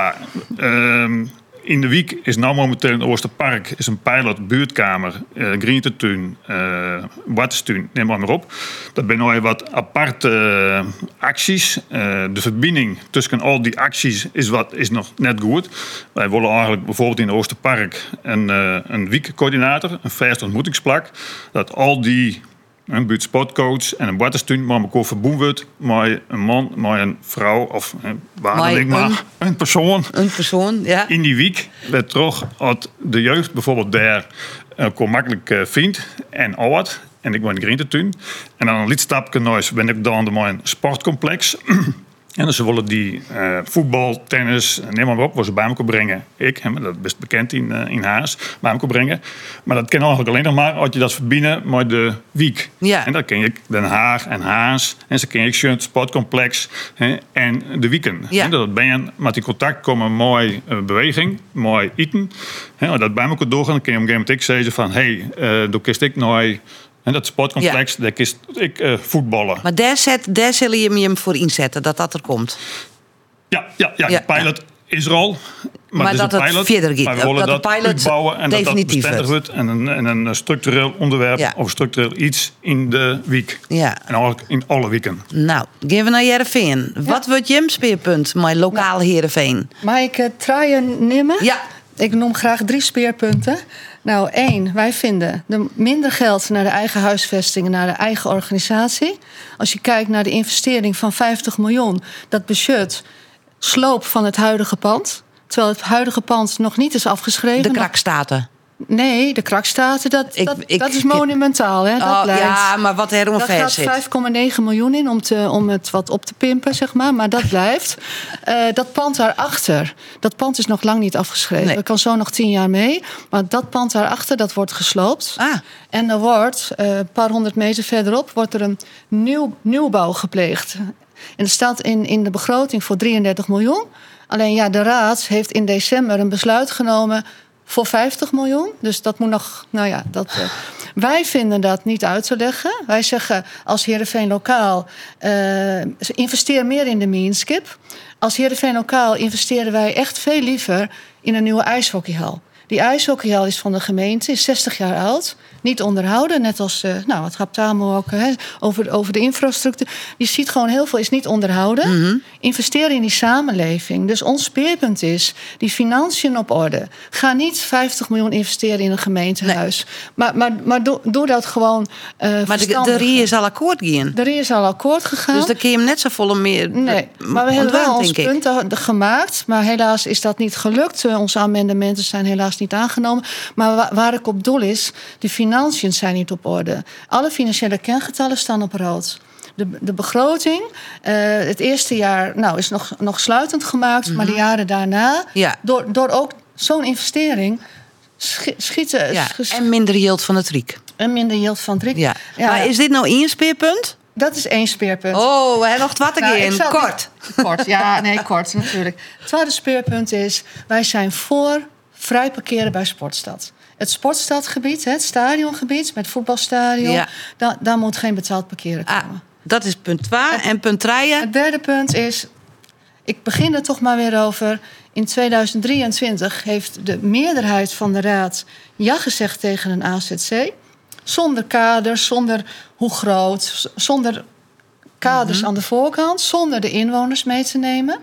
Uh, In de week is nou momenteel in Oosterpark is een pilot buurtkamer, uh, Greentetuin, uh, Wattestuin, neem maar, maar op. Dat zijn nou wat aparte uh, acties. Uh, de verbinding tussen al die acties is, wat, is nog net goed. Wij willen eigenlijk bijvoorbeeld in Oosterpark een, uh, een weekcoördinator, een vast ontmoetingsplek. Dat al die... een buurtsportcoach en een wattenstuin maar elkaar verbonden wordt met een man, met een vrouw of waar dan ik maar, een, een persoon. Een persoon, ja. In die week werd toch dat de jeugd bijvoorbeeld daar uh, kon makkelijk uh, vindt en oud. En ik woon in Greentetuin. En dan een lidstapje nooit ben ik dan bij een sportcomplex. En dus ze willen die uh, voetbal, tennis, neem maar op, waar ze bij elkaar brengen. Ik, hè, dat is best bekend in, uh, in Haas, bij elkaar brengen. Maar dat kan eigenlijk alleen nog maar als je dat verbindt met de week. Ja. En dat ken je Den Haag en Haas. En ze ken je het sportcomplex hè, en de weekend. Ja. En dat ben je met die contact komen mooi uh, beweging, mooi eten. Hè, dat bij elkaar doorgaan, dan kun je op een gegeven moment zeggen van, hé, hey, uh, doe kist ik nou. En dat sportcomplex, ja. Daar kies ik uh, voetballen. Maar daar, zet, daar zul je hem voor inzetten, dat dat er komt. Ja, ja, ja, ja de pilot ja. is er al. Maar, maar dat het pilot, verder gaat. Maar we willen dat dat de pilot uitbouwen en definitief dat dat bestendig wordt. En een, en een structureel onderwerp ja. of structureel iets in de week. Ja. En eigenlijk in alle weken. Nou, gaan we naar Heerenveen. Ja. Wat wordt je speerpunt, mijn lokaal Heerenveen? Mag ik uh, traaien nemen? Ja. Ik noem graag drie speerpunten. Nou, één, wij vinden er minder geld naar de eigen huisvesting, naar de eigen organisatie. Als je kijkt naar de investering van vijftig miljoen, dat budget sloop van het huidige pand. Terwijl het huidige pand nog niet is afgeschreven. De krakstaten. Nee, de krakstaten, dat, ik, dat, ik, dat is monumentaal. Hè? Dat oh, blijft. Ja, maar wat er ongeveer zit. Daar gaat vijf komma negen miljoen in om, te, om het wat op te pimpen, zeg maar. Maar dat blijft. Uh, dat pand daarachter, dat pand is nog lang niet afgeschreven. Nee. Dat kan zo nog tien jaar mee. Maar dat pand daarachter, dat wordt gesloopt. Ah. En er wordt, uh, een paar honderd meter verderop, wordt er een nieuw, nieuwbouw gepleegd. En dat staat in, in de begroting voor drieëndertig miljoen. Alleen ja, de Raad heeft in december een besluit genomen voor vijftig miljoen. Dus dat moet nog, nou ja, dat, uh, wij vinden dat niet uit te leggen. Wij zeggen als Heerenveen Lokaal, uh, investeer meer in de Meanskip. Als Heerenveen Lokaal investeren wij echt veel liever in een nieuwe ijshockeyhal. Die ijshockeyhal is van de gemeente, is zestig jaar oud. niet onderhouden. Net als, uh, nou, wat gaat Tamo ook hè, over, over de infrastructuur. Je ziet gewoon heel veel is niet onderhouden. Mm-hmm. Investeer in die samenleving. Dus ons speerpunt is die financiën op orde. Ga niet vijftig miljoen investeren in een gemeentehuis. Nee. Maar, maar, maar doe, doe dat gewoon uh, Maar de, de R I is al akkoord gaan. De R I is al akkoord gegaan. Dus dan kun je hem net zo volle meer. Nee, maar we hebben wel ons punt gemaakt. Maar helaas is dat niet gelukt. Onze amendementen zijn helaas niet aangenomen. Maar waar, waar ik op doel is, de financiën zijn niet op orde. Alle financiële kengetallen staan op rood. De, de begroting, uh, het eerste jaar nou, is nog, nog sluitend gemaakt. Mm-hmm. Maar de jaren daarna, ja. door, door ook zo'n investering schieten. Ja, sch- en minder yield van het R I C. En minder yield van het R I C. Ja. Ja. Maar is dit nou één speerpunt? Dat is één speerpunt. Oh, we hebben nog wat nou, in. Kort. Niet, kort, ja, nee, kort natuurlijk. Het tweede speerpunt is, wij zijn voor vrij parkeren bij Sportstad. Het Sportstadgebied, het stadiongebied met voetbalstadion, ja. da, daar moet geen betaald parkeren komen. Ah, dat is punt twee. En punt drie? Het derde punt is, ik begin er toch maar weer over. In tweeduizend drieëntwintig heeft de meerderheid van de raad ja gezegd tegen een A Z C. Zonder kaders, zonder hoe groot, zonder kaders mm-hmm. aan de voorkant, zonder de inwoners mee te nemen.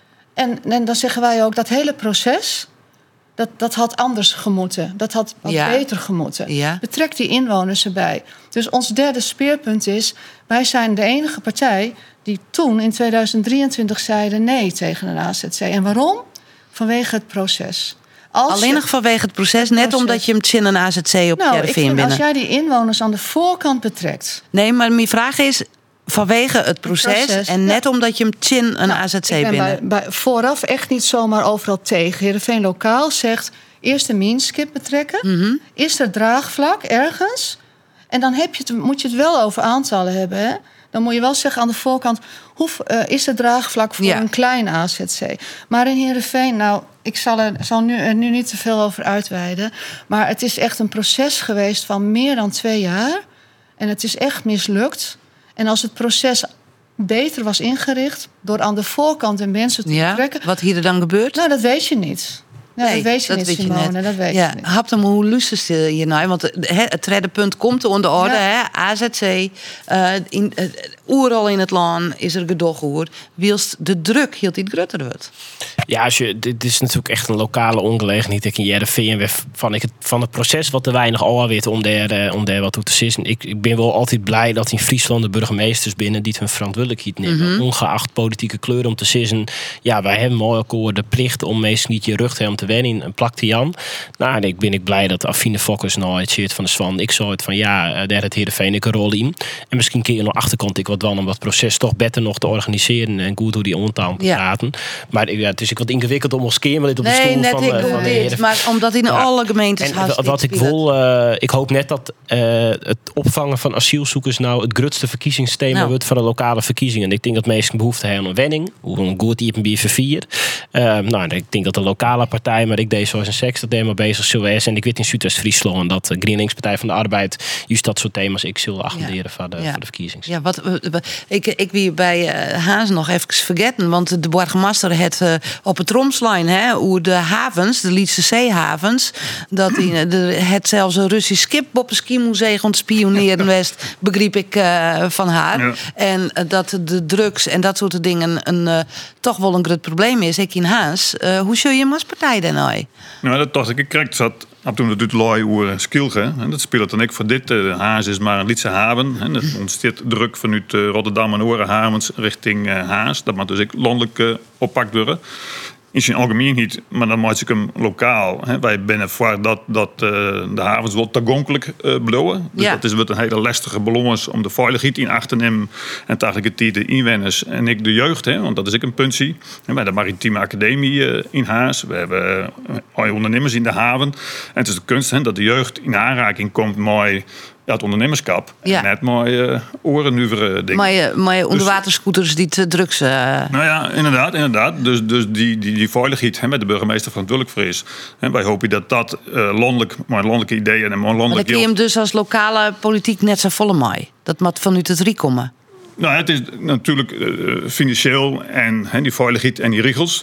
En, en dan zeggen wij ook, dat hele proces, dat, dat had anders gemoeten. Dat had wat ja. beter gemoeten. Ja. Betrek die inwoners erbij. Dus ons derde speerpunt is, wij zijn de enige partij die toen in tweeduizend drieëntwintig zeiden nee tegen een A Z C. En waarom? Vanwege het proces. Als Alleen nog vanwege het proces, het net proces. Omdat je hem in een A Z C op nou, Jereveen binnen. Als jij die inwoners aan de voorkant betrekt. Nee, maar mijn vraag is vanwege het proces, het proces en net ja. omdat je hem chin een nou, A Z C ik ben binnen. Bij, bij vooraf echt niet zomaar overal tegen. Heerenveen Lokaal zegt eerst de meanskip betrekken. Mm-hmm. Is er draagvlak ergens? En dan heb je het, moet je het wel over aantallen hebben, hè? Dan moet je wel zeggen aan de voorkant, hoe uh, is het draagvlak voor ja. een klein A Z C? Maar in Heerenveen, nou, ik zal er, zal nu, er nu niet te veel over uitweiden. Maar het is echt een proces geweest van meer dan twee jaar. En het is echt mislukt. En als het proces beter was ingericht, door aan de voorkant de mensen te ja, trekken. Wat hier er dan gebeurt? Nou, dat weet je niet. Ja, nee, dat weet je dat niet, weet Simone. Je net. Dat weet ja, je niet. Hapt hem hoe luistert je nou? Want het derde punt komt onder orde. Ja. Hè? A Z C, uh, in, uh, oeral in het land is er gedoog hoor. Wielst de druk hield die grutter wordt. Ja, als je, dit is natuurlijk echt een lokale ongelegenheid. Ik in Jereveen van, ik het, van het proces wat te weinig al weet om daar, uh, om daar wat toe te zitten. Ik, ik ben wel altijd blij dat in Friesland de burgemeesters binnen die hun verantwoordelijkheid nemen. Mm-hmm. Ongeacht politieke kleur om te zitten. Ja, wij hebben mooi akkoord de plicht om meestal niet je rug te hebben te wennen. En plakt die aan. Nou, ik ben ik blij dat Affine Fokkers nou het shit van de Swan. Ik zou het van ja, daar het Heerenveen ik een rol in. En misschien kun je nog achterkant ik wat dan om dat proces toch beter nog te organiseren en goed door die ontaal te praten. Ja. Maar ja, het is ik wat ingewikkeld om ons keer op de nee, stoel net van, ik uh, doe van dit, maar omdat in ja. alle gemeentes en wat ik wil, uh, ik hoop net dat uh, het opvangen van asielzoekers nou het grootste verkiezingsthema nou. wordt van de lokale verkiezingen. En ik denk dat mensen behoefte hebben aan een wenning, hoe een goed I P B vier. Uh, nou, ik denk dat de lokale partij, maar ik deed zoals een seks dat maar bezig zullen zijn. En ik weet in Zuidwest-Friesland dat de GroenLinks Partij van de Arbeid juist dat soort thema's ik zullen agenderen ja. voor, de, ja. voor de verkiezingen. Ja, wat, ik, ik wie bij uh, Haas nog even vergeten, want de burgemeester het uh, op het Romslijn, hè, hoe de havens, de Lietse zeehavens, dat die, de, het zelfs een Russisch schip op een skimuseum ontspioneren west, begreep ik uh, van haar. Ja. En uh, dat de drugs en dat soort dingen een, uh, toch wel een groot probleem is, ik in Haas. Uh, hoe zul je hem als partij dan nou? Nou, dat dacht ik. Ik kreeg zat. Ab toen het looi over Skilge. Dat speelt dan ook voor dit. De Haas is maar een Lietse haven. En dat ontstaat druk vanuit Rotterdam en Orenhavens richting Haas. Dat moet dus ook landelijk uh, oppakt worden. In zijn algemeen niet, maar dan maak ik hem lokaal. Hè. Wij binnen voor dat, dat uh, de havens wel toegankelijk uh, blijven. Dus ja. dat is wat een hele lastige balans om de veiligheid in acht te nemen. En tegelijkertijd de inwoners en ik de jeugd. Hè, want dat is ook een puntje. En bij de Maritieme Academie uh, in Haas. We hebben uh, ondernemers in de haven. En het is de kunst hè, dat de jeugd in aanraking komt met ja, het ondernemerschap. Ja. Net mooie uh, orennuivere dingen. Maar onderwaterscooters die te drugs... Uh... Nou ja, inderdaad. inderdaad. Dus, dus die, die, die veiligheid hè, met de burgemeester verantwoordelijk voor is. En wij hopen dat dat uh, landelijk, maar landelijke ideeën en landelijk... Maar dan kun je hem dus als lokale politiek net zo volle maai. Dat moet vanuit het R I komen. Nou, het is natuurlijk uh, financieel en he, die veiligheid en die regels.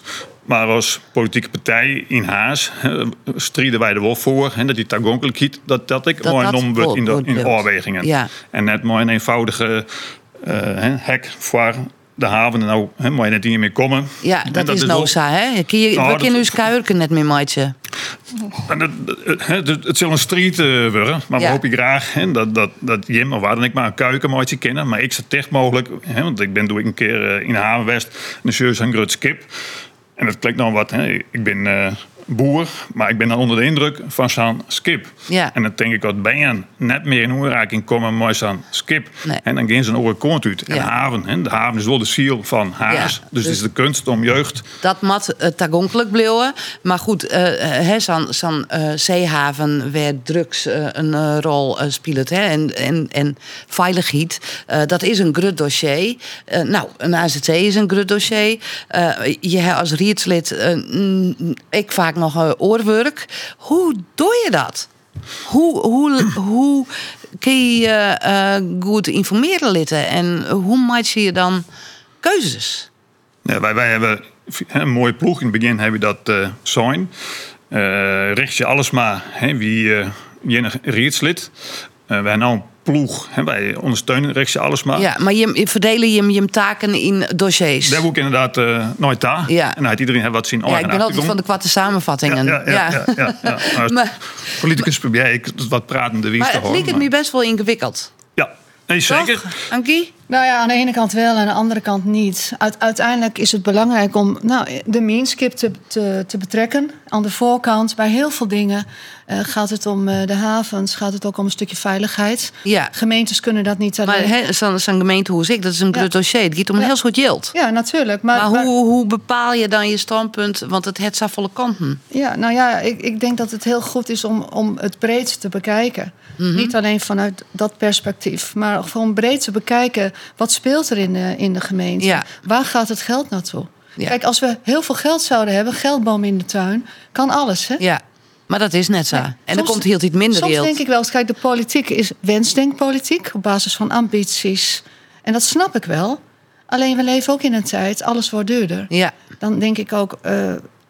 Maar als politieke partij in Haas uh, strijden wij er wel voor. En dat die toegankelijkheid, dat dat ik mooi genomen wordt in de in afwegingen. Ja. En net mooi een eenvoudige uh, hek voor de haven. En nou he, moet je net niet meer komen. Ja, dat, dat is is nou wel, zo, hè? Kun je, nou, we kunnen dus kuiken net meer maatje. Het, het, het, het zal een strijd uh, worden, maar Ja. we hopen graag he, dat, dat, dat Jim of waar dan ik maar een kuikenmaatje kennen. Maar ik zo dicht mogelijk, he, want ik ben doe ik een keer uh, in de haven West en dan zie je een groot skip. En dat klinkt nou wat, he. Ik ben uh, boer, maar ik ben dan onder de indruk van zo'n skip. Ja. En dan denk ik dat ben net meer in aanraking komen met zo'n skip. Nee. En dan gaan ze een oren kont uit. En Ja. de haven, he, de haven is wel de ziel van Haas. Ja, dus, dus- het is de kunst om jeugd. Dat mat uh, toegankelijk blijven. Maar goed, uh, zo'n zo'n uh, zeehaven waar drugs uh, een uh, rol uh, speelt. Hè, en, en, en veiligheid, uh, dat is een groot dossier. Uh, nou, een A Z C is een groot dossier. Uh, je hebt als rietslid uh, mm, ik vaak nog uh, oorwerk. Hoe doe je dat? Hoe, hoe, hoe kun je uh, goed informeren litten? En hoe maak je dan keuzes? Ja, wij, wij hebben een mooie ploeg. In het begin hebben we dat uh, zijn. Uh, Richtje Allesma, hè, wie uh, jenig rietslid. Uh, wij hebben nou een ploeg. Hè, wij ondersteunen Richtje Allesma. Ja, maar je, je verdelen je, je taken in dossiers. Daar moet ik inderdaad uh, nooit daar. Ja. En dan heeft iedereen wat zien. Ja, ik ben altijd van de kwarte samenvattingen. Ja, ja, ja, ja, ja, ja. Maar Maar- politicus probeer ik wat pratende wie Maar te het horen. lijkt het me best wel ingewikkeld. Ja, nee, zeker. Toch, Ankie? Nou ja, aan de ene kant wel en aan de andere kant niet. Uit, uiteindelijk is het belangrijk om nou, de meanskip te, te, te betrekken. Aan de voorkant, bij heel veel dingen uh, gaat het om uh, de havens, gaat het ook om een stukje veiligheid. Ja. Gemeentes kunnen dat niet Maar alleen. he, zo'n zo'n gemeente hoe ik, dat is een Ja. groot dossier. Het gaat om een Ja. heel soort geld. Ja, natuurlijk. Maar, Maar, maar- hoe, hoe bepaal je dan je standpunt? Want het heeft zo volle kanten. Ja, nou ja, ik, ik denk dat het heel goed is om, om het breed te bekijken. Niet alleen vanuit dat perspectief, maar gewoon breed te bekijken. Wat speelt er in de, in de gemeente? Ja. Waar gaat het geld naartoe? Ja. Kijk, als we heel veel geld zouden hebben, geldboom in de tuin, kan alles, hè? Ja, maar dat is net zo. En dan Soms- komt heel iets minder Soms geld. denk ik wel eens, kijk, de politiek is wensdenkpolitiek op basis van ambities. En dat snap ik wel. Alleen we leven ook in een tijd, alles wordt duurder. Ja. Dan denk ik ook, uh,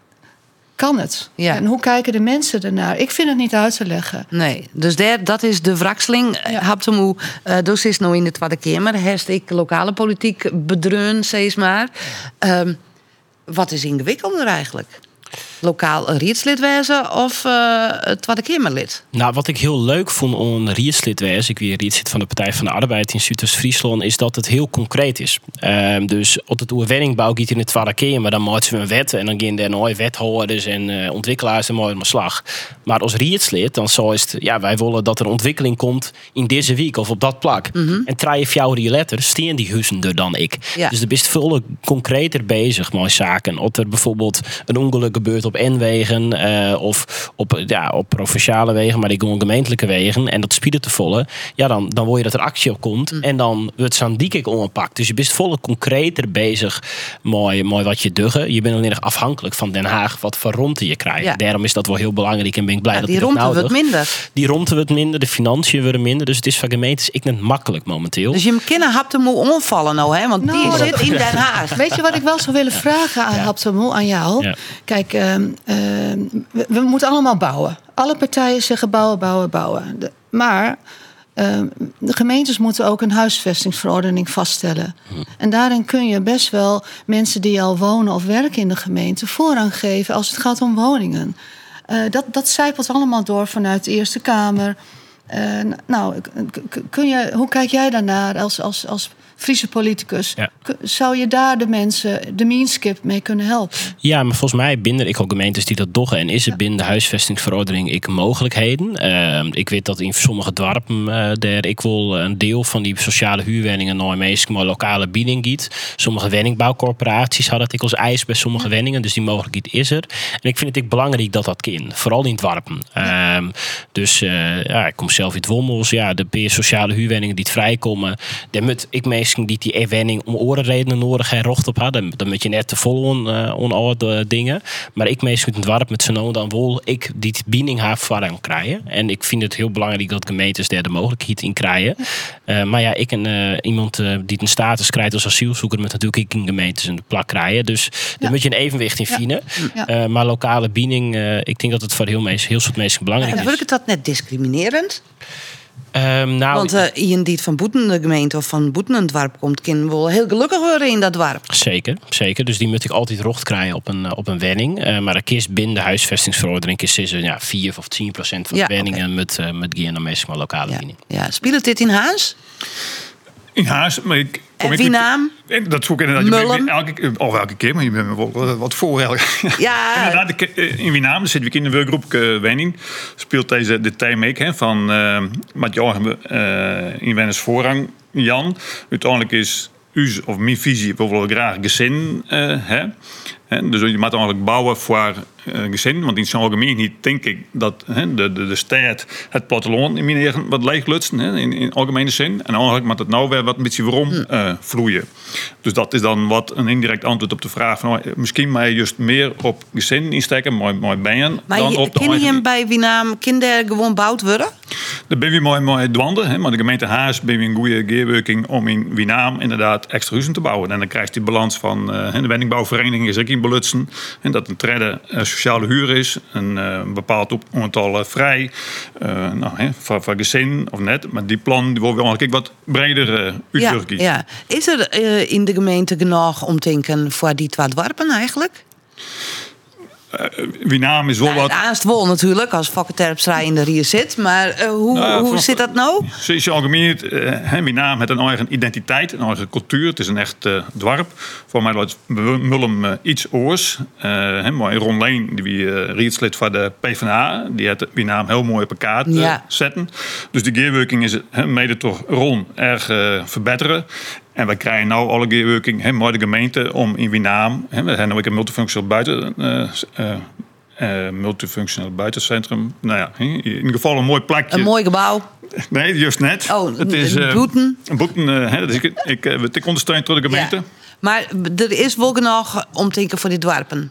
kan het? Ja. En hoe kijken de mensen ernaar? Ik vind het niet uit te leggen. Nee, dus daar, dat is de wrakseling. Ja. Haptemu, uh, dus is nou in de Tweede Kamer. Herst ik lokale politiek bedreun, zeg maar. Um, wat is ingewikkelder eigenlijk? Lokaal een rietslid wezen of uh, het Tweede Kamerlid? Nou, wat ik heel leuk vond om een rietslid wees, ik weer rietslid van de Partij van de Arbeid in Zuidoost-Friesland, is dat het heel concreet is. Um, dus op het oerwenningbouw gaat in de Tweede Kamer, dan maken we een wet en dan gaan er nooit wethouders en uh, ontwikkelaars er mooi aan de slag. Maar als rietslid, dan zo is het, ja, wij willen dat er ontwikkeling komt in deze week of op dat plak. Mm-hmm. En drie vier jaar later staan die huizen er dan ik. Ja. Dus er best veel concreter bezig met zaken. Of er bijvoorbeeld een ongeluk gebeurt op N-wegen uh, of op, ja, op provinciale wegen, maar die gewoon gemeentelijke wegen en dat spieden te volle, ja, dan, dan wil je dat er actie op komt mm. en dan wordt zo'n diek ongepakt. Dus je bent volle concreter bezig mooi, mooi wat je duggen. Je bent alleen nog afhankelijk van Den Haag wat voor romte je krijgt. Ja. Daarom is dat wel heel belangrijk en ben ik blij Ja, dat die ik dat romte nodig. wordt minder. Die romte wordt minder, de financiën worden minder, dus het is van gemeentes ik net makkelijk momenteel. Dus je kind Haptemu onvallen nou, hè? Want Nou, die dat- zit in Den Haag. Weet je wat ik wel zou willen vragen aan Ja. Haptemu, aan jou? Ja. Kijk, uh, uh, we, we moeten allemaal bouwen. Alle partijen zeggen bouwen, bouwen, bouwen. De- maar uh, de gemeentes moeten ook een huisvestingsverordening vaststellen. Hm. En daarin kun je best wel mensen die al wonen of werken in de gemeente voorrang geven als het gaat om woningen. Uh, dat, dat zijpelt allemaal door vanuit de Eerste Kamer. Uh, nou, k- k- kun je, hoe kijk jij daarnaar als, als, als Friese politicus? Ja. K- Zou je daar de mensen, de meanskip, mee kunnen helpen? Ja, maar volgens mij binnen ik ook gemeentes die dat doggen. En is er binnen de huisvestingsverordening ik mogelijkheden. Uh, ik weet dat in sommige dorpen uh, daar ik wil een deel van die sociale huurwoningen nou meestal maar lokale bieding giet. Sommige woningbouwcorporaties hadden ik als eis bij sommige woningen, dus die mogelijkheid is er. En ik vind het ik belangrijk dat dat kan, vooral in het dorpen. Uh, dus uh, ja, ik kom zelf in het Wommels. Ja, de peer sociale huurwoningen die het vrijkomen. Dan moet ik mensen die die wenning om orenredenen nodig hebben rocht op hadden. Dan moet je net te vol on, uh, on oude dingen. Maar ik mensen in het dorp met z'n dan wil ik die binding haar voor krijgen. En ik vind het heel belangrijk dat gemeentes daar de mogelijkheid in krijgen. Uh, maar ja, ik en uh, iemand uh, die een status krijgt als asielzoeker moet natuurlijk ik in gemeentes een plak krijgen. Dus daar ja. moet je een evenwicht in vinden. Ja. Ja. Uh, maar lokale binding, uh, ik denk dat het voor heel, meest, heel soort mensen belangrijk ja, is. Vind ik dat net discriminerend? Um, nou, Want uh, iemand die van Boeten de gemeente of van Boeten een dorp komt, kan wel heel gelukkig worden in dat dorp. Zeker, zeker. Dus die moet ik altijd rocht krijgen op een, op een wenning. Uh, maar een keer binnen de huisvestingsverordening is er ja, vier of tien procent van de ja, wenningen okay. met, uh, met geen meestal lokale ja. winning. Ja, speelt dit in Haas? In Haas, maar ik... En wie naam? Dat zoek ik inderdaad. Je bent elke, of elke keer, maar je bent me wel wat voor. Ja. Inderdaad, in Wienaam, dan zitten we in de werkgroep uh, Wenning. Speelt deze de thema van uh, met Johan uh, in Wennis voorrang, Jan. Uiteindelijk is uw of mijn visie, we willen graag gezin uh, hè. He, dus je moet eigenlijk bouwen voor uh, gezin. Want in zijn algemeen niet denk ik dat he, de, de, de stad, het platteland in mijn eigen wat leeglutsen in, in algemene zin. En eigenlijk moet het nou weer wat een beetje waarom uh, vloeien. Dus dat is dan wat een indirect antwoord op de vraag van nou, misschien maar juist meer op gezin insteken, mooi, mooi bijen. Maar dan je, op de ken je hem bij Wienaam kinderen gewoon bouwd worden? Dan ben je mooi, mooi dwanden. Maar de gemeente Haas ben je een goede gearwerking om in Wienaam inderdaad extra huizen te bouwen. En dan krijg je die balans van uh, de woningbouwvereniging is ook in belutsen. En dat een derde uh, sociale huur is. Een uh, bepaald aantal uh, vrij. Uh, nou, hè, voor, voor gezin of net. Maar die plan die worden we eigenlijk wat breder uh, uitwerken. Ja, ja. Is er uh, in de gemeente genoeg om te denken voor die twee dorpen eigenlijk? Uh, Wienaam is wel nou, wat... Naast wol natuurlijk, als Vakkenterpstra in de Rie zit. Maar uh, hoe, nou, hoe voor, zit dat nou? Zoals je algemeen, uh, Wienaam heeft een eigen identiteit, een eigen cultuur. Het is een echt uh, dorp. Voor mij laat Mullen uh, iets oors. Uh, maar Ron Leen, die uh, rietslid van de PvdA, die heeft Wienaam heel mooi op een kaart uh, ja. zetten. Dus de gearwerking is uh, mede toch Ron erg uh, verbeteren. En we krijgen nu alle gearwerking hè, met de gemeente om in Wienaam. Hè, we hebben ook een multifunctioneel buiten, uh, uh, uh, multifunctioneel buitencentrum. Nou ja, in ieder geval een mooi plekje. Een mooi gebouw. Nee, juist net. Oh, het is uh, Boeten. Boeten, uh, hè, dus ik, ik, uh, ik ondersteun door de gemeente. Ja. Maar er is wel genoeg om te denken voor die dorpen.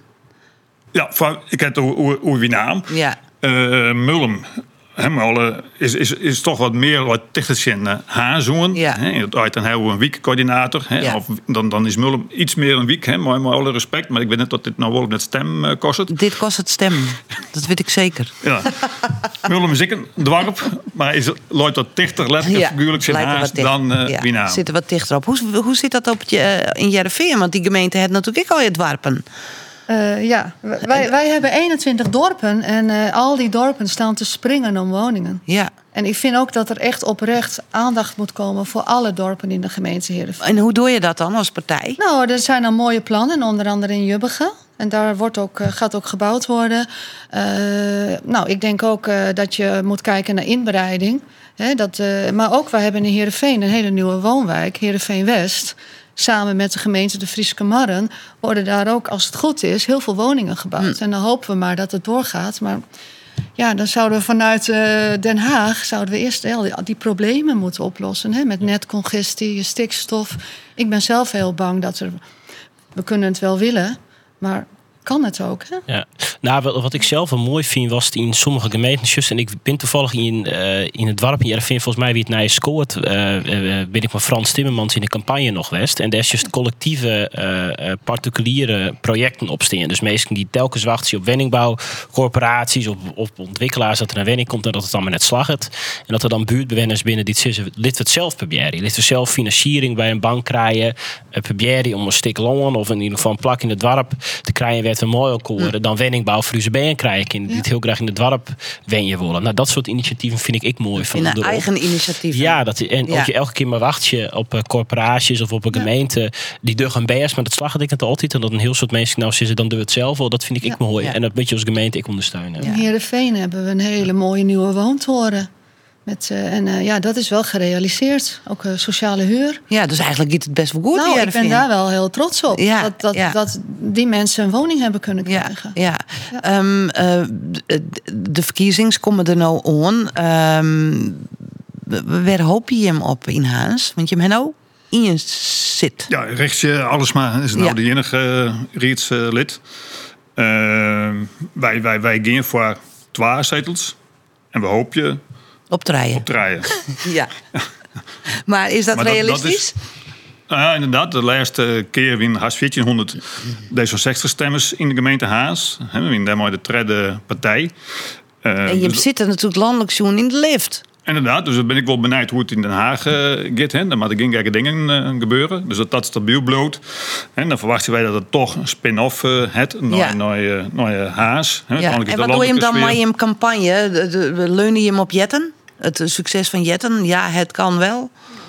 Ja, voor, ik heb het over Wienaam. Ja. Uh, Mullen. He, maar is, is, is toch wat meer wat dichter in uh, Hazoen. Ja. Uit dan hebben we een weekcoördinator. Ja. Of dan, dan is Mullen iets meer een week. He, maar met alle respect. Maar ik weet niet dat dit nou wel met stem uh, kost. Dit kost het stem. Dat weet ik zeker. Ja. Mullen is ik een dorp. Maar is loopt dat dichter letterlijk ja. figuurlijk in Haas dan uh, ja. Wienaam. Zit er wat dichter op. Hoe, hoe zit dat op je, uh, in Jereveen? Want die gemeente heeft natuurlijk ook al je dorpen. Uh, ja, wij, wij hebben eenentwintig dorpen en uh, al die dorpen staan te springen om woningen. Ja. En ik vind ook dat er echt oprecht aandacht moet komen voor alle dorpen in de gemeente Heerenveen. En hoe doe je dat dan als partij? Nou, er zijn al mooie plannen, onder andere in Jubbege. En daar wordt ook, gaat ook gebouwd worden. Uh, nou, ik denk ook uh, dat je moet kijken naar inbreiding. Hè, dat, uh, maar ook, we hebben in Heerenveen een hele nieuwe woonwijk, Heerenveen West. Samen met de gemeente de Frieske Marren worden daar ook, als het goed is, heel veel woningen gebouwd. Hm. En dan hopen we maar dat het doorgaat. Maar ja, dan zouden we vanuit uh, Den Haag zouden we eerst heel die, die problemen moeten oplossen. Hè? Met netcongestie, stikstof. Ik ben zelf heel bang dat er... We kunnen het wel willen, maar kan het ook, hè? Ja. Nou, wat ik zelf wel mooi vind, was in sommige gemeentes, en ik ben toevallig in, uh, in het dorp in Jereveen, volgens mij wie het naar je scoort, uh, uh, ben ik met Frans Timmermans in de campagne nog geweest. En daar is juist collectieve, uh, particuliere projecten opstaan. Dus mensen die telkens wachten op woningbouwcorporaties, op, op ontwikkelaars dat er een wenning komt en dat het allemaal net slaggert. En dat er dan buurtbewoners binnen die zeggen, lid het zelf proberen. Lid zelf financiering bij een bank krijgen, proberen om een stuk loon of in ieder geval een plak in het dorp te krijgen. Een mooi akkoord, mm. dan woningbouw voor U Z B'en krijgen die ja. het heel graag in het dorp wenjen willen. Nou, dat soort initiatieven vind ik ik mooi. Van een eigen initiatief. Ja, dat, en ja. ook je elke keer maar wacht je op uh, corporaties of op een ja. gemeente die duggen een B S, maar dat slagen ik het altijd. En dat een heel soort mensen nou zitten, dan doe het zelf wel. Dat vind ik ja. ik mooi. Ja. En dat beetje als gemeente ik ondersteunen. Ja. In Heerenveen hebben we een hele mooie nieuwe woontoren. Met, uh, en uh, ja, dat is wel gerealiseerd. Ook uh, sociale huur. Ja, dus eigenlijk gaat het best wel goed. Nou, ik ben daar wel heel trots op. Ja, dat, dat, ja. dat die mensen een woning hebben kunnen krijgen. Ja, ja. Um, uh, de verkiezingen komen er nou aan. Um, waar hoop je hem op in Haans? Want je hebt nou in je zit. Ja, Rechtse Allesma is nou ja. de enige uh, rietslid. Uh, wij, wij, wij gaan voor twee zetels. En we hopen op te rijden. Op te rijden. Ja. Maar is dat maar realistisch? Dat, dat is, ja, inderdaad. De laatste keer winnen haast veertienhonderd D zesenzestig stemmers in de gemeente Haas. We winnen daarmee de derde partij. Uh, en je dus, zit er natuurlijk landelijk zo'n in de lift. Inderdaad, dus dan ben ik wel benieuwd hoe het in Den Haag uh, gaat. Hè. Dan moeten geen gekke dingen uh, gebeuren. Dus dat dat stabiel bloot. En dan verwachten wij dat het toch een spin-off uh, het naar, ja. naar, uh, naar Haas. Hè. Ja. En wat doe je hem dan maar in campagne? De, de, de, leunen je hem op Jetten? Het succes van Jetten? Ja, het kan wel.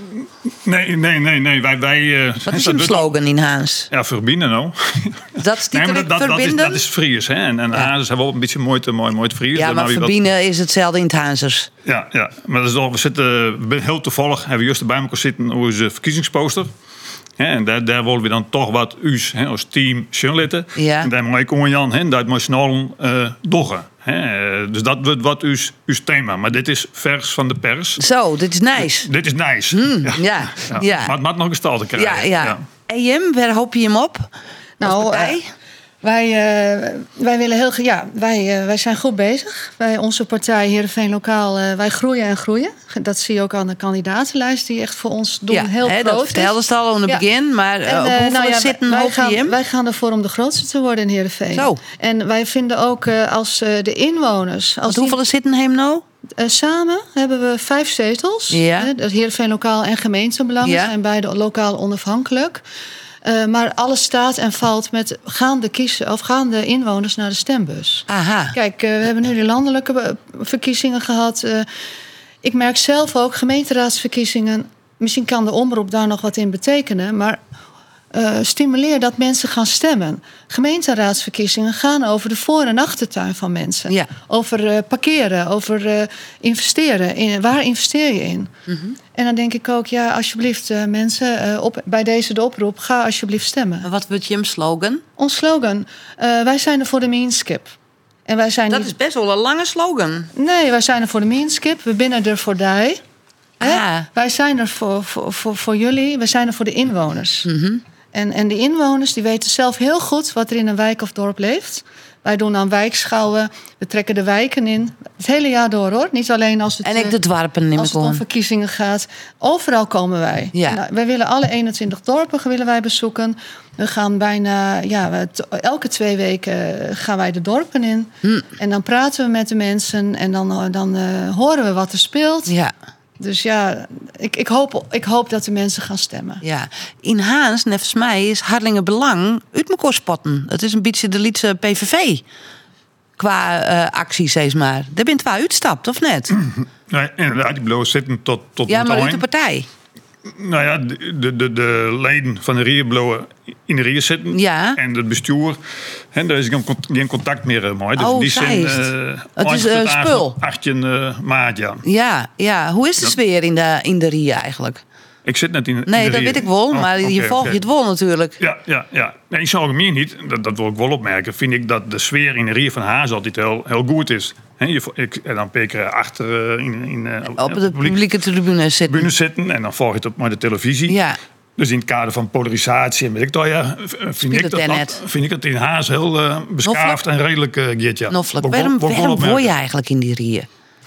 Nee, nee, nee. nee. Wij, wij, uh, Wat is je slogan in Haas? Ja, verbinden nou. Dat is nee, dat, dat, verbinden? Dat is, dat is Fries. Hè? En, en ja. Haas hebben wel een beetje mooi, mooi, mooi Fries. Ja, maar nou, verbinden wat... is hetzelfde in het Hazers. Ja, ja. Maar dat is toch, we zitten heel toevallig, hebben we juist bij elkaar zitten over onze verkiezingsposter. Ja, en daar, daar willen we dan toch wat us hè, als team schoonlitten. Ja. En daar moet ik gewoon Jan hè, dat moet snel uh, doggen. Hè. Dus dat wordt wat us, us thema. Maar dit is vers van de pers. Zo, dit is nice. Dit is nice. Hmm, ja. Ja. Ja. Ja. Maar het moet nog gestalte krijgen. Ja, ja. Ja. En Jim, waar hoop je hem op? Nou, uh, wij, uh, wij willen heel ja, wij, uh, wij zijn goed bezig. Wij, onze partij Heerenveen Lokaal, uh, wij groeien en groeien. Dat zie je ook aan de kandidatenlijst die echt voor ons doen ja, heel hè, groot dat vertelde ze al aan het ja. begin. Maar uh, en, uh, op hoeveel nou ja, zitten wij, hoop gaan, je hem? Wij gaan ervoor om de grootste te worden in Heerenveen. Zo. En wij vinden ook uh, als uh, de inwoners... Als hoeveel die, zitten hem nou? Uh, samen hebben we vijf zetels. Ja. Uh, Heerenveen Lokaal en gemeentebelangen ja. zijn beide lokaal onafhankelijk. Uh, maar alles staat en valt met gaan de, kiezen, of gaan de inwoners naar de stembus. Aha. Kijk, uh, we hebben nu de landelijke verkiezingen gehad. Uh, ik merk zelf ook, gemeenteraadsverkiezingen... misschien kan de omroep daar nog wat in betekenen... maar uh, stimuleer dat mensen gaan stemmen. Gemeenteraadsverkiezingen gaan over de voor- en achtertuin van mensen. Ja. Over uh, parkeren, over uh, investeren. In, waar investeer je in? Mm-hmm. En dan denk ik ook, ja, alsjeblieft uh, mensen... Uh, op, bij deze de oproep, ga alsjeblieft stemmen. Wat wordt je slogan? Ons slogan, uh, wij zijn er voor de meanskip. En wij zijn dat niet... is best wel een lange slogan. Nee, wij zijn er voor de meanskip. We binnen er voor die. Ah. Wij zijn er voor, voor, voor, voor jullie. We zijn er voor de inwoners. Mm-hmm. En, en de inwoners die weten zelf heel goed wat er in een wijk of dorp leeft. Wij doen aan wijkschouwen. We trekken de wijken in. Het hele jaar door, hoor. Niet alleen als het, en ik de dwarpen neem als het om verkiezingen gaat. Overal komen wij. Ja. Nou, wij willen alle eenentwintig dorpen willen wij bezoeken. We gaan bijna, ja, we, elke twee weken gaan wij de dorpen in. Hm. En dan praten we met de mensen. En dan, dan uh, horen we wat er speelt. Ja. Dus ja, ik, ik, hoop, ik hoop dat de mensen gaan stemmen. Ja. In Haans, nevens mij, is Harlingen Belang uit mekaar spotten. Het is een beetje de Lietse P V V. Qua uh, actie, zeg maar. Daar bent waar uitstapt, of net? Nee, inderdaad, die bleven zitten tot, tot ja, maar uit de partij. Nou ja, de, de, de leden van de Rierblowen in de Rier zitten. Ja. En het bestuur. En daar is geen contact meer mee. Dus oh, die zijn uh, het is uh, spul. achttien maart, ja. Ja, ja. Hoe is de sfeer in de, in de Rier eigenlijk? Ik zit net in, in nee, de dat Rier. weet ik wel, maar oh, okay, je volgt okay. je het wel natuurlijk. Ja, ja, ja. Nee, in zijn algemeen niet. Dat, dat wil ik wel opmerken. Vind ik dat de sfeer in de Rier van Haas altijd heel, heel goed is. He, je, ik, en dan peker achter in, in uh, op de publiek, publieke tribune zitten. Tribune zitten. En dan volg je het op met de televisie. Ja. Dus in het kader van polarisatie en weet ik toch, ja, vind, ik dat, dat, vind ik dat in Haas heel uh, beschaafd Noffelijk. en redelijk uh, gaat. Ja. Noffelijk. Waarom, waarom word je eigenlijk in die Rier?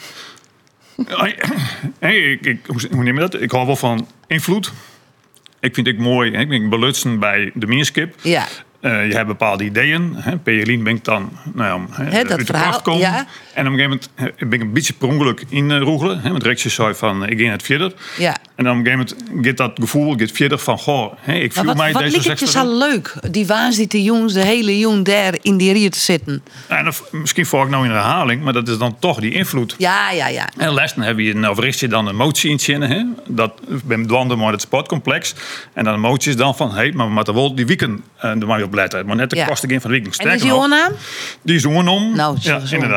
Hey, ik, ik, hoe, hoe neem je dat? Ik hou wel van invloed. Ik vind het mooi. Hè? Ik ben belutsen bij de meanskip. Ja. Uh, je hebt bepaalde ideeën. P J Lien ben ik dan nou ja, He, dat verhaal, komen. Ja. En op een gegeven moment ben ik een beetje per ongeluk in uh, Roegelen. Hè, met Rexje zei van, ik ga het verder. Ja. En dan op een gegeven moment gaat dat gevoel gaat verder van, goh, hè, ik voel wat, mij wat deze ligt het je zo leuk, die waanzinnige jongens, de hele jong daar in die Rier te zitten? En dan, misschien val ik nou in herhaling, maar dat is dan toch die invloed. Ja, ja, ja. En lessen hebben je nou Rexje dan een motie inzinnen. Hè? Dat ben dwanden maar het sportcomplex. En dan een motie is dan van, hé, hey, maar we moeten wel die weekend uh, er maar op letten. Maar net de ja. kosten van de weekend. En is die oornaam? Die is oornaam. Nou, ja, zo. inderdaad.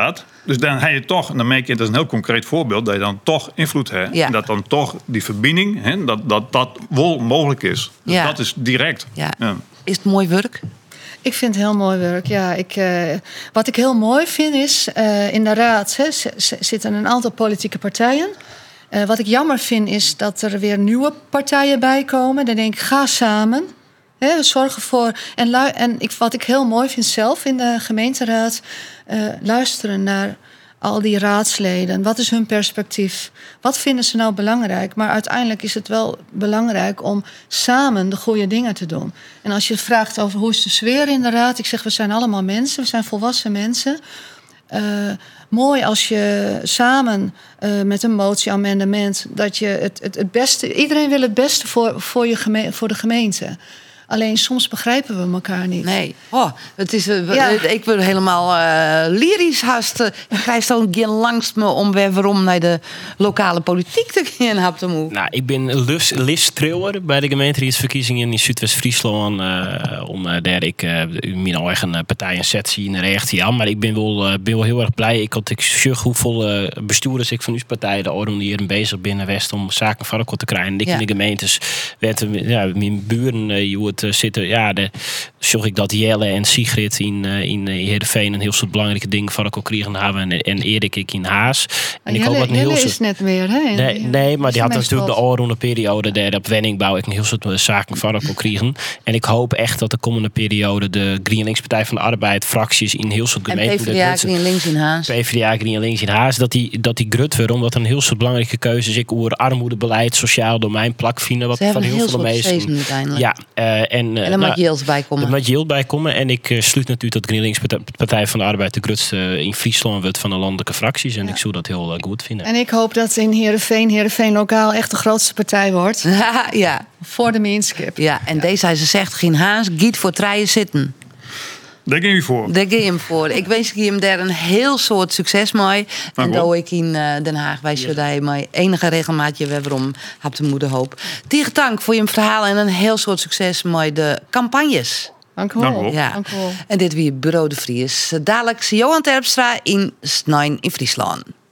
Dus dan heb je toch, en dan merk je, dat is een heel concreet voorbeeld, dat je dan toch invloed hebt. Ja. En dat dan toch die verbinding, hè, dat, dat dat wel mogelijk is. Dus Ja. dat is direct. Ja. Ja. Is het mooi werk? Ik vind het heel mooi werk. Ja, ik, uh, wat ik heel mooi vind is, uh, in de raad hè, z- z- zitten een aantal politieke partijen. Uh, wat ik jammer vind is dat er weer nieuwe partijen bij komen. Dan denk ik, ga samen. Hè, zorg ervoor. En, lu- en ik, wat ik heel mooi vind zelf in de gemeenteraad, uh, luisteren naar al die raadsleden. Wat is hun perspectief? Wat vinden ze nou belangrijk? Maar uiteindelijk is het wel belangrijk om samen de goede dingen te doen. En als je vraagt over hoe is de sfeer in de raad, ik zeg, we zijn allemaal mensen, we zijn volwassen mensen. Uh, mooi als je samen uh, met een motie-amendement, dat je het, het, het beste, iedereen wil het beste voor, voor, je geme- voor de gemeente. Alleen soms begrijpen we elkaar niet. Nee. Oh, het is, uh, Ja. Ik word helemaal uh, lyrisch haast. Uh, ik krijg zo'n keer langs me om weer waarom naar de lokale politiek te gaan. Heb te moe. Nou, ik ben Lis, Lis Treuwer bij de gemeenteraadsverkiezingen in Zuidwest-Friesland. Uh, om uh, daar ik uh, mijn eigen partij en set zie in de recht. Ja, maar ik ben wel, uh, ben wel heel erg blij. Ik had ik zag hoeveel uh, bestuurders ik van uw partij de oren hier bezig binnen West om zaken van elkaar te krijgen. En ik Ja. in de gemeentes werd ja, mijn buren uh, je hoort uh, zitten. Ja, de zorg ik dat Jelle en Sigrid in, uh, in uh, Heerenveen een heel soort belangrijke ding van elkaar kregen hebben. En, en Erik ik in Haas. En ik hoop dat een heel Jelle soort... is net meer, hè? Nee, nee, maar die had natuurlijk de al. alroende periode daar op Wenningbouw ik een heel soort zaken van elkaar kregen. En ik hoop echt dat de komende periode de GroenLinks Partij van de Arbeid fracties in heel soort En gemeenten... PvdA, Green Links in Haas. PvdA, GroenLinks in Haas, dat die, dat die grut weer, omdat er een heel soort belangrijke keuzes ik over armoedebeleid, sociaal domein, plak vinden, wat Ze van hebben heel heel veel de soort meesten. season uiteindelijk. Ja, uh, en, uh, En er moet Yields bij komen. Er moet Yield bij komen. En ik uh, sluit natuurlijk dat GroenLinks Partij van de Arbeid de grootste uh, in Friesland wordt van de landelijke fracties. En Ja. ik zou dat heel uh, goed vinden. En ik hoop dat in Heerenveen, Heerenveen lokaal echt de grootste partij wordt. Ja. Voor de Minskip. Ja, en deze hij ze zegt, geen haas, giet voor treien zitten. Daar ging je voor. Daar ga je hem voor. Ik wens je hem daar een heel soort succes mee. En wel. dat ik in uh, Den Haag wij zodat hij mij enige regelmaatje weer waarom heb de moeder hoop. Tegen dank voor je verhaal en een heel soort succes met de campagnes. Dank u wel. Dank u wel. Ja. Dank u wel. En dit weer Bureau de Vries. Dadelijk Johan Terpstra in Snijn in Friesland.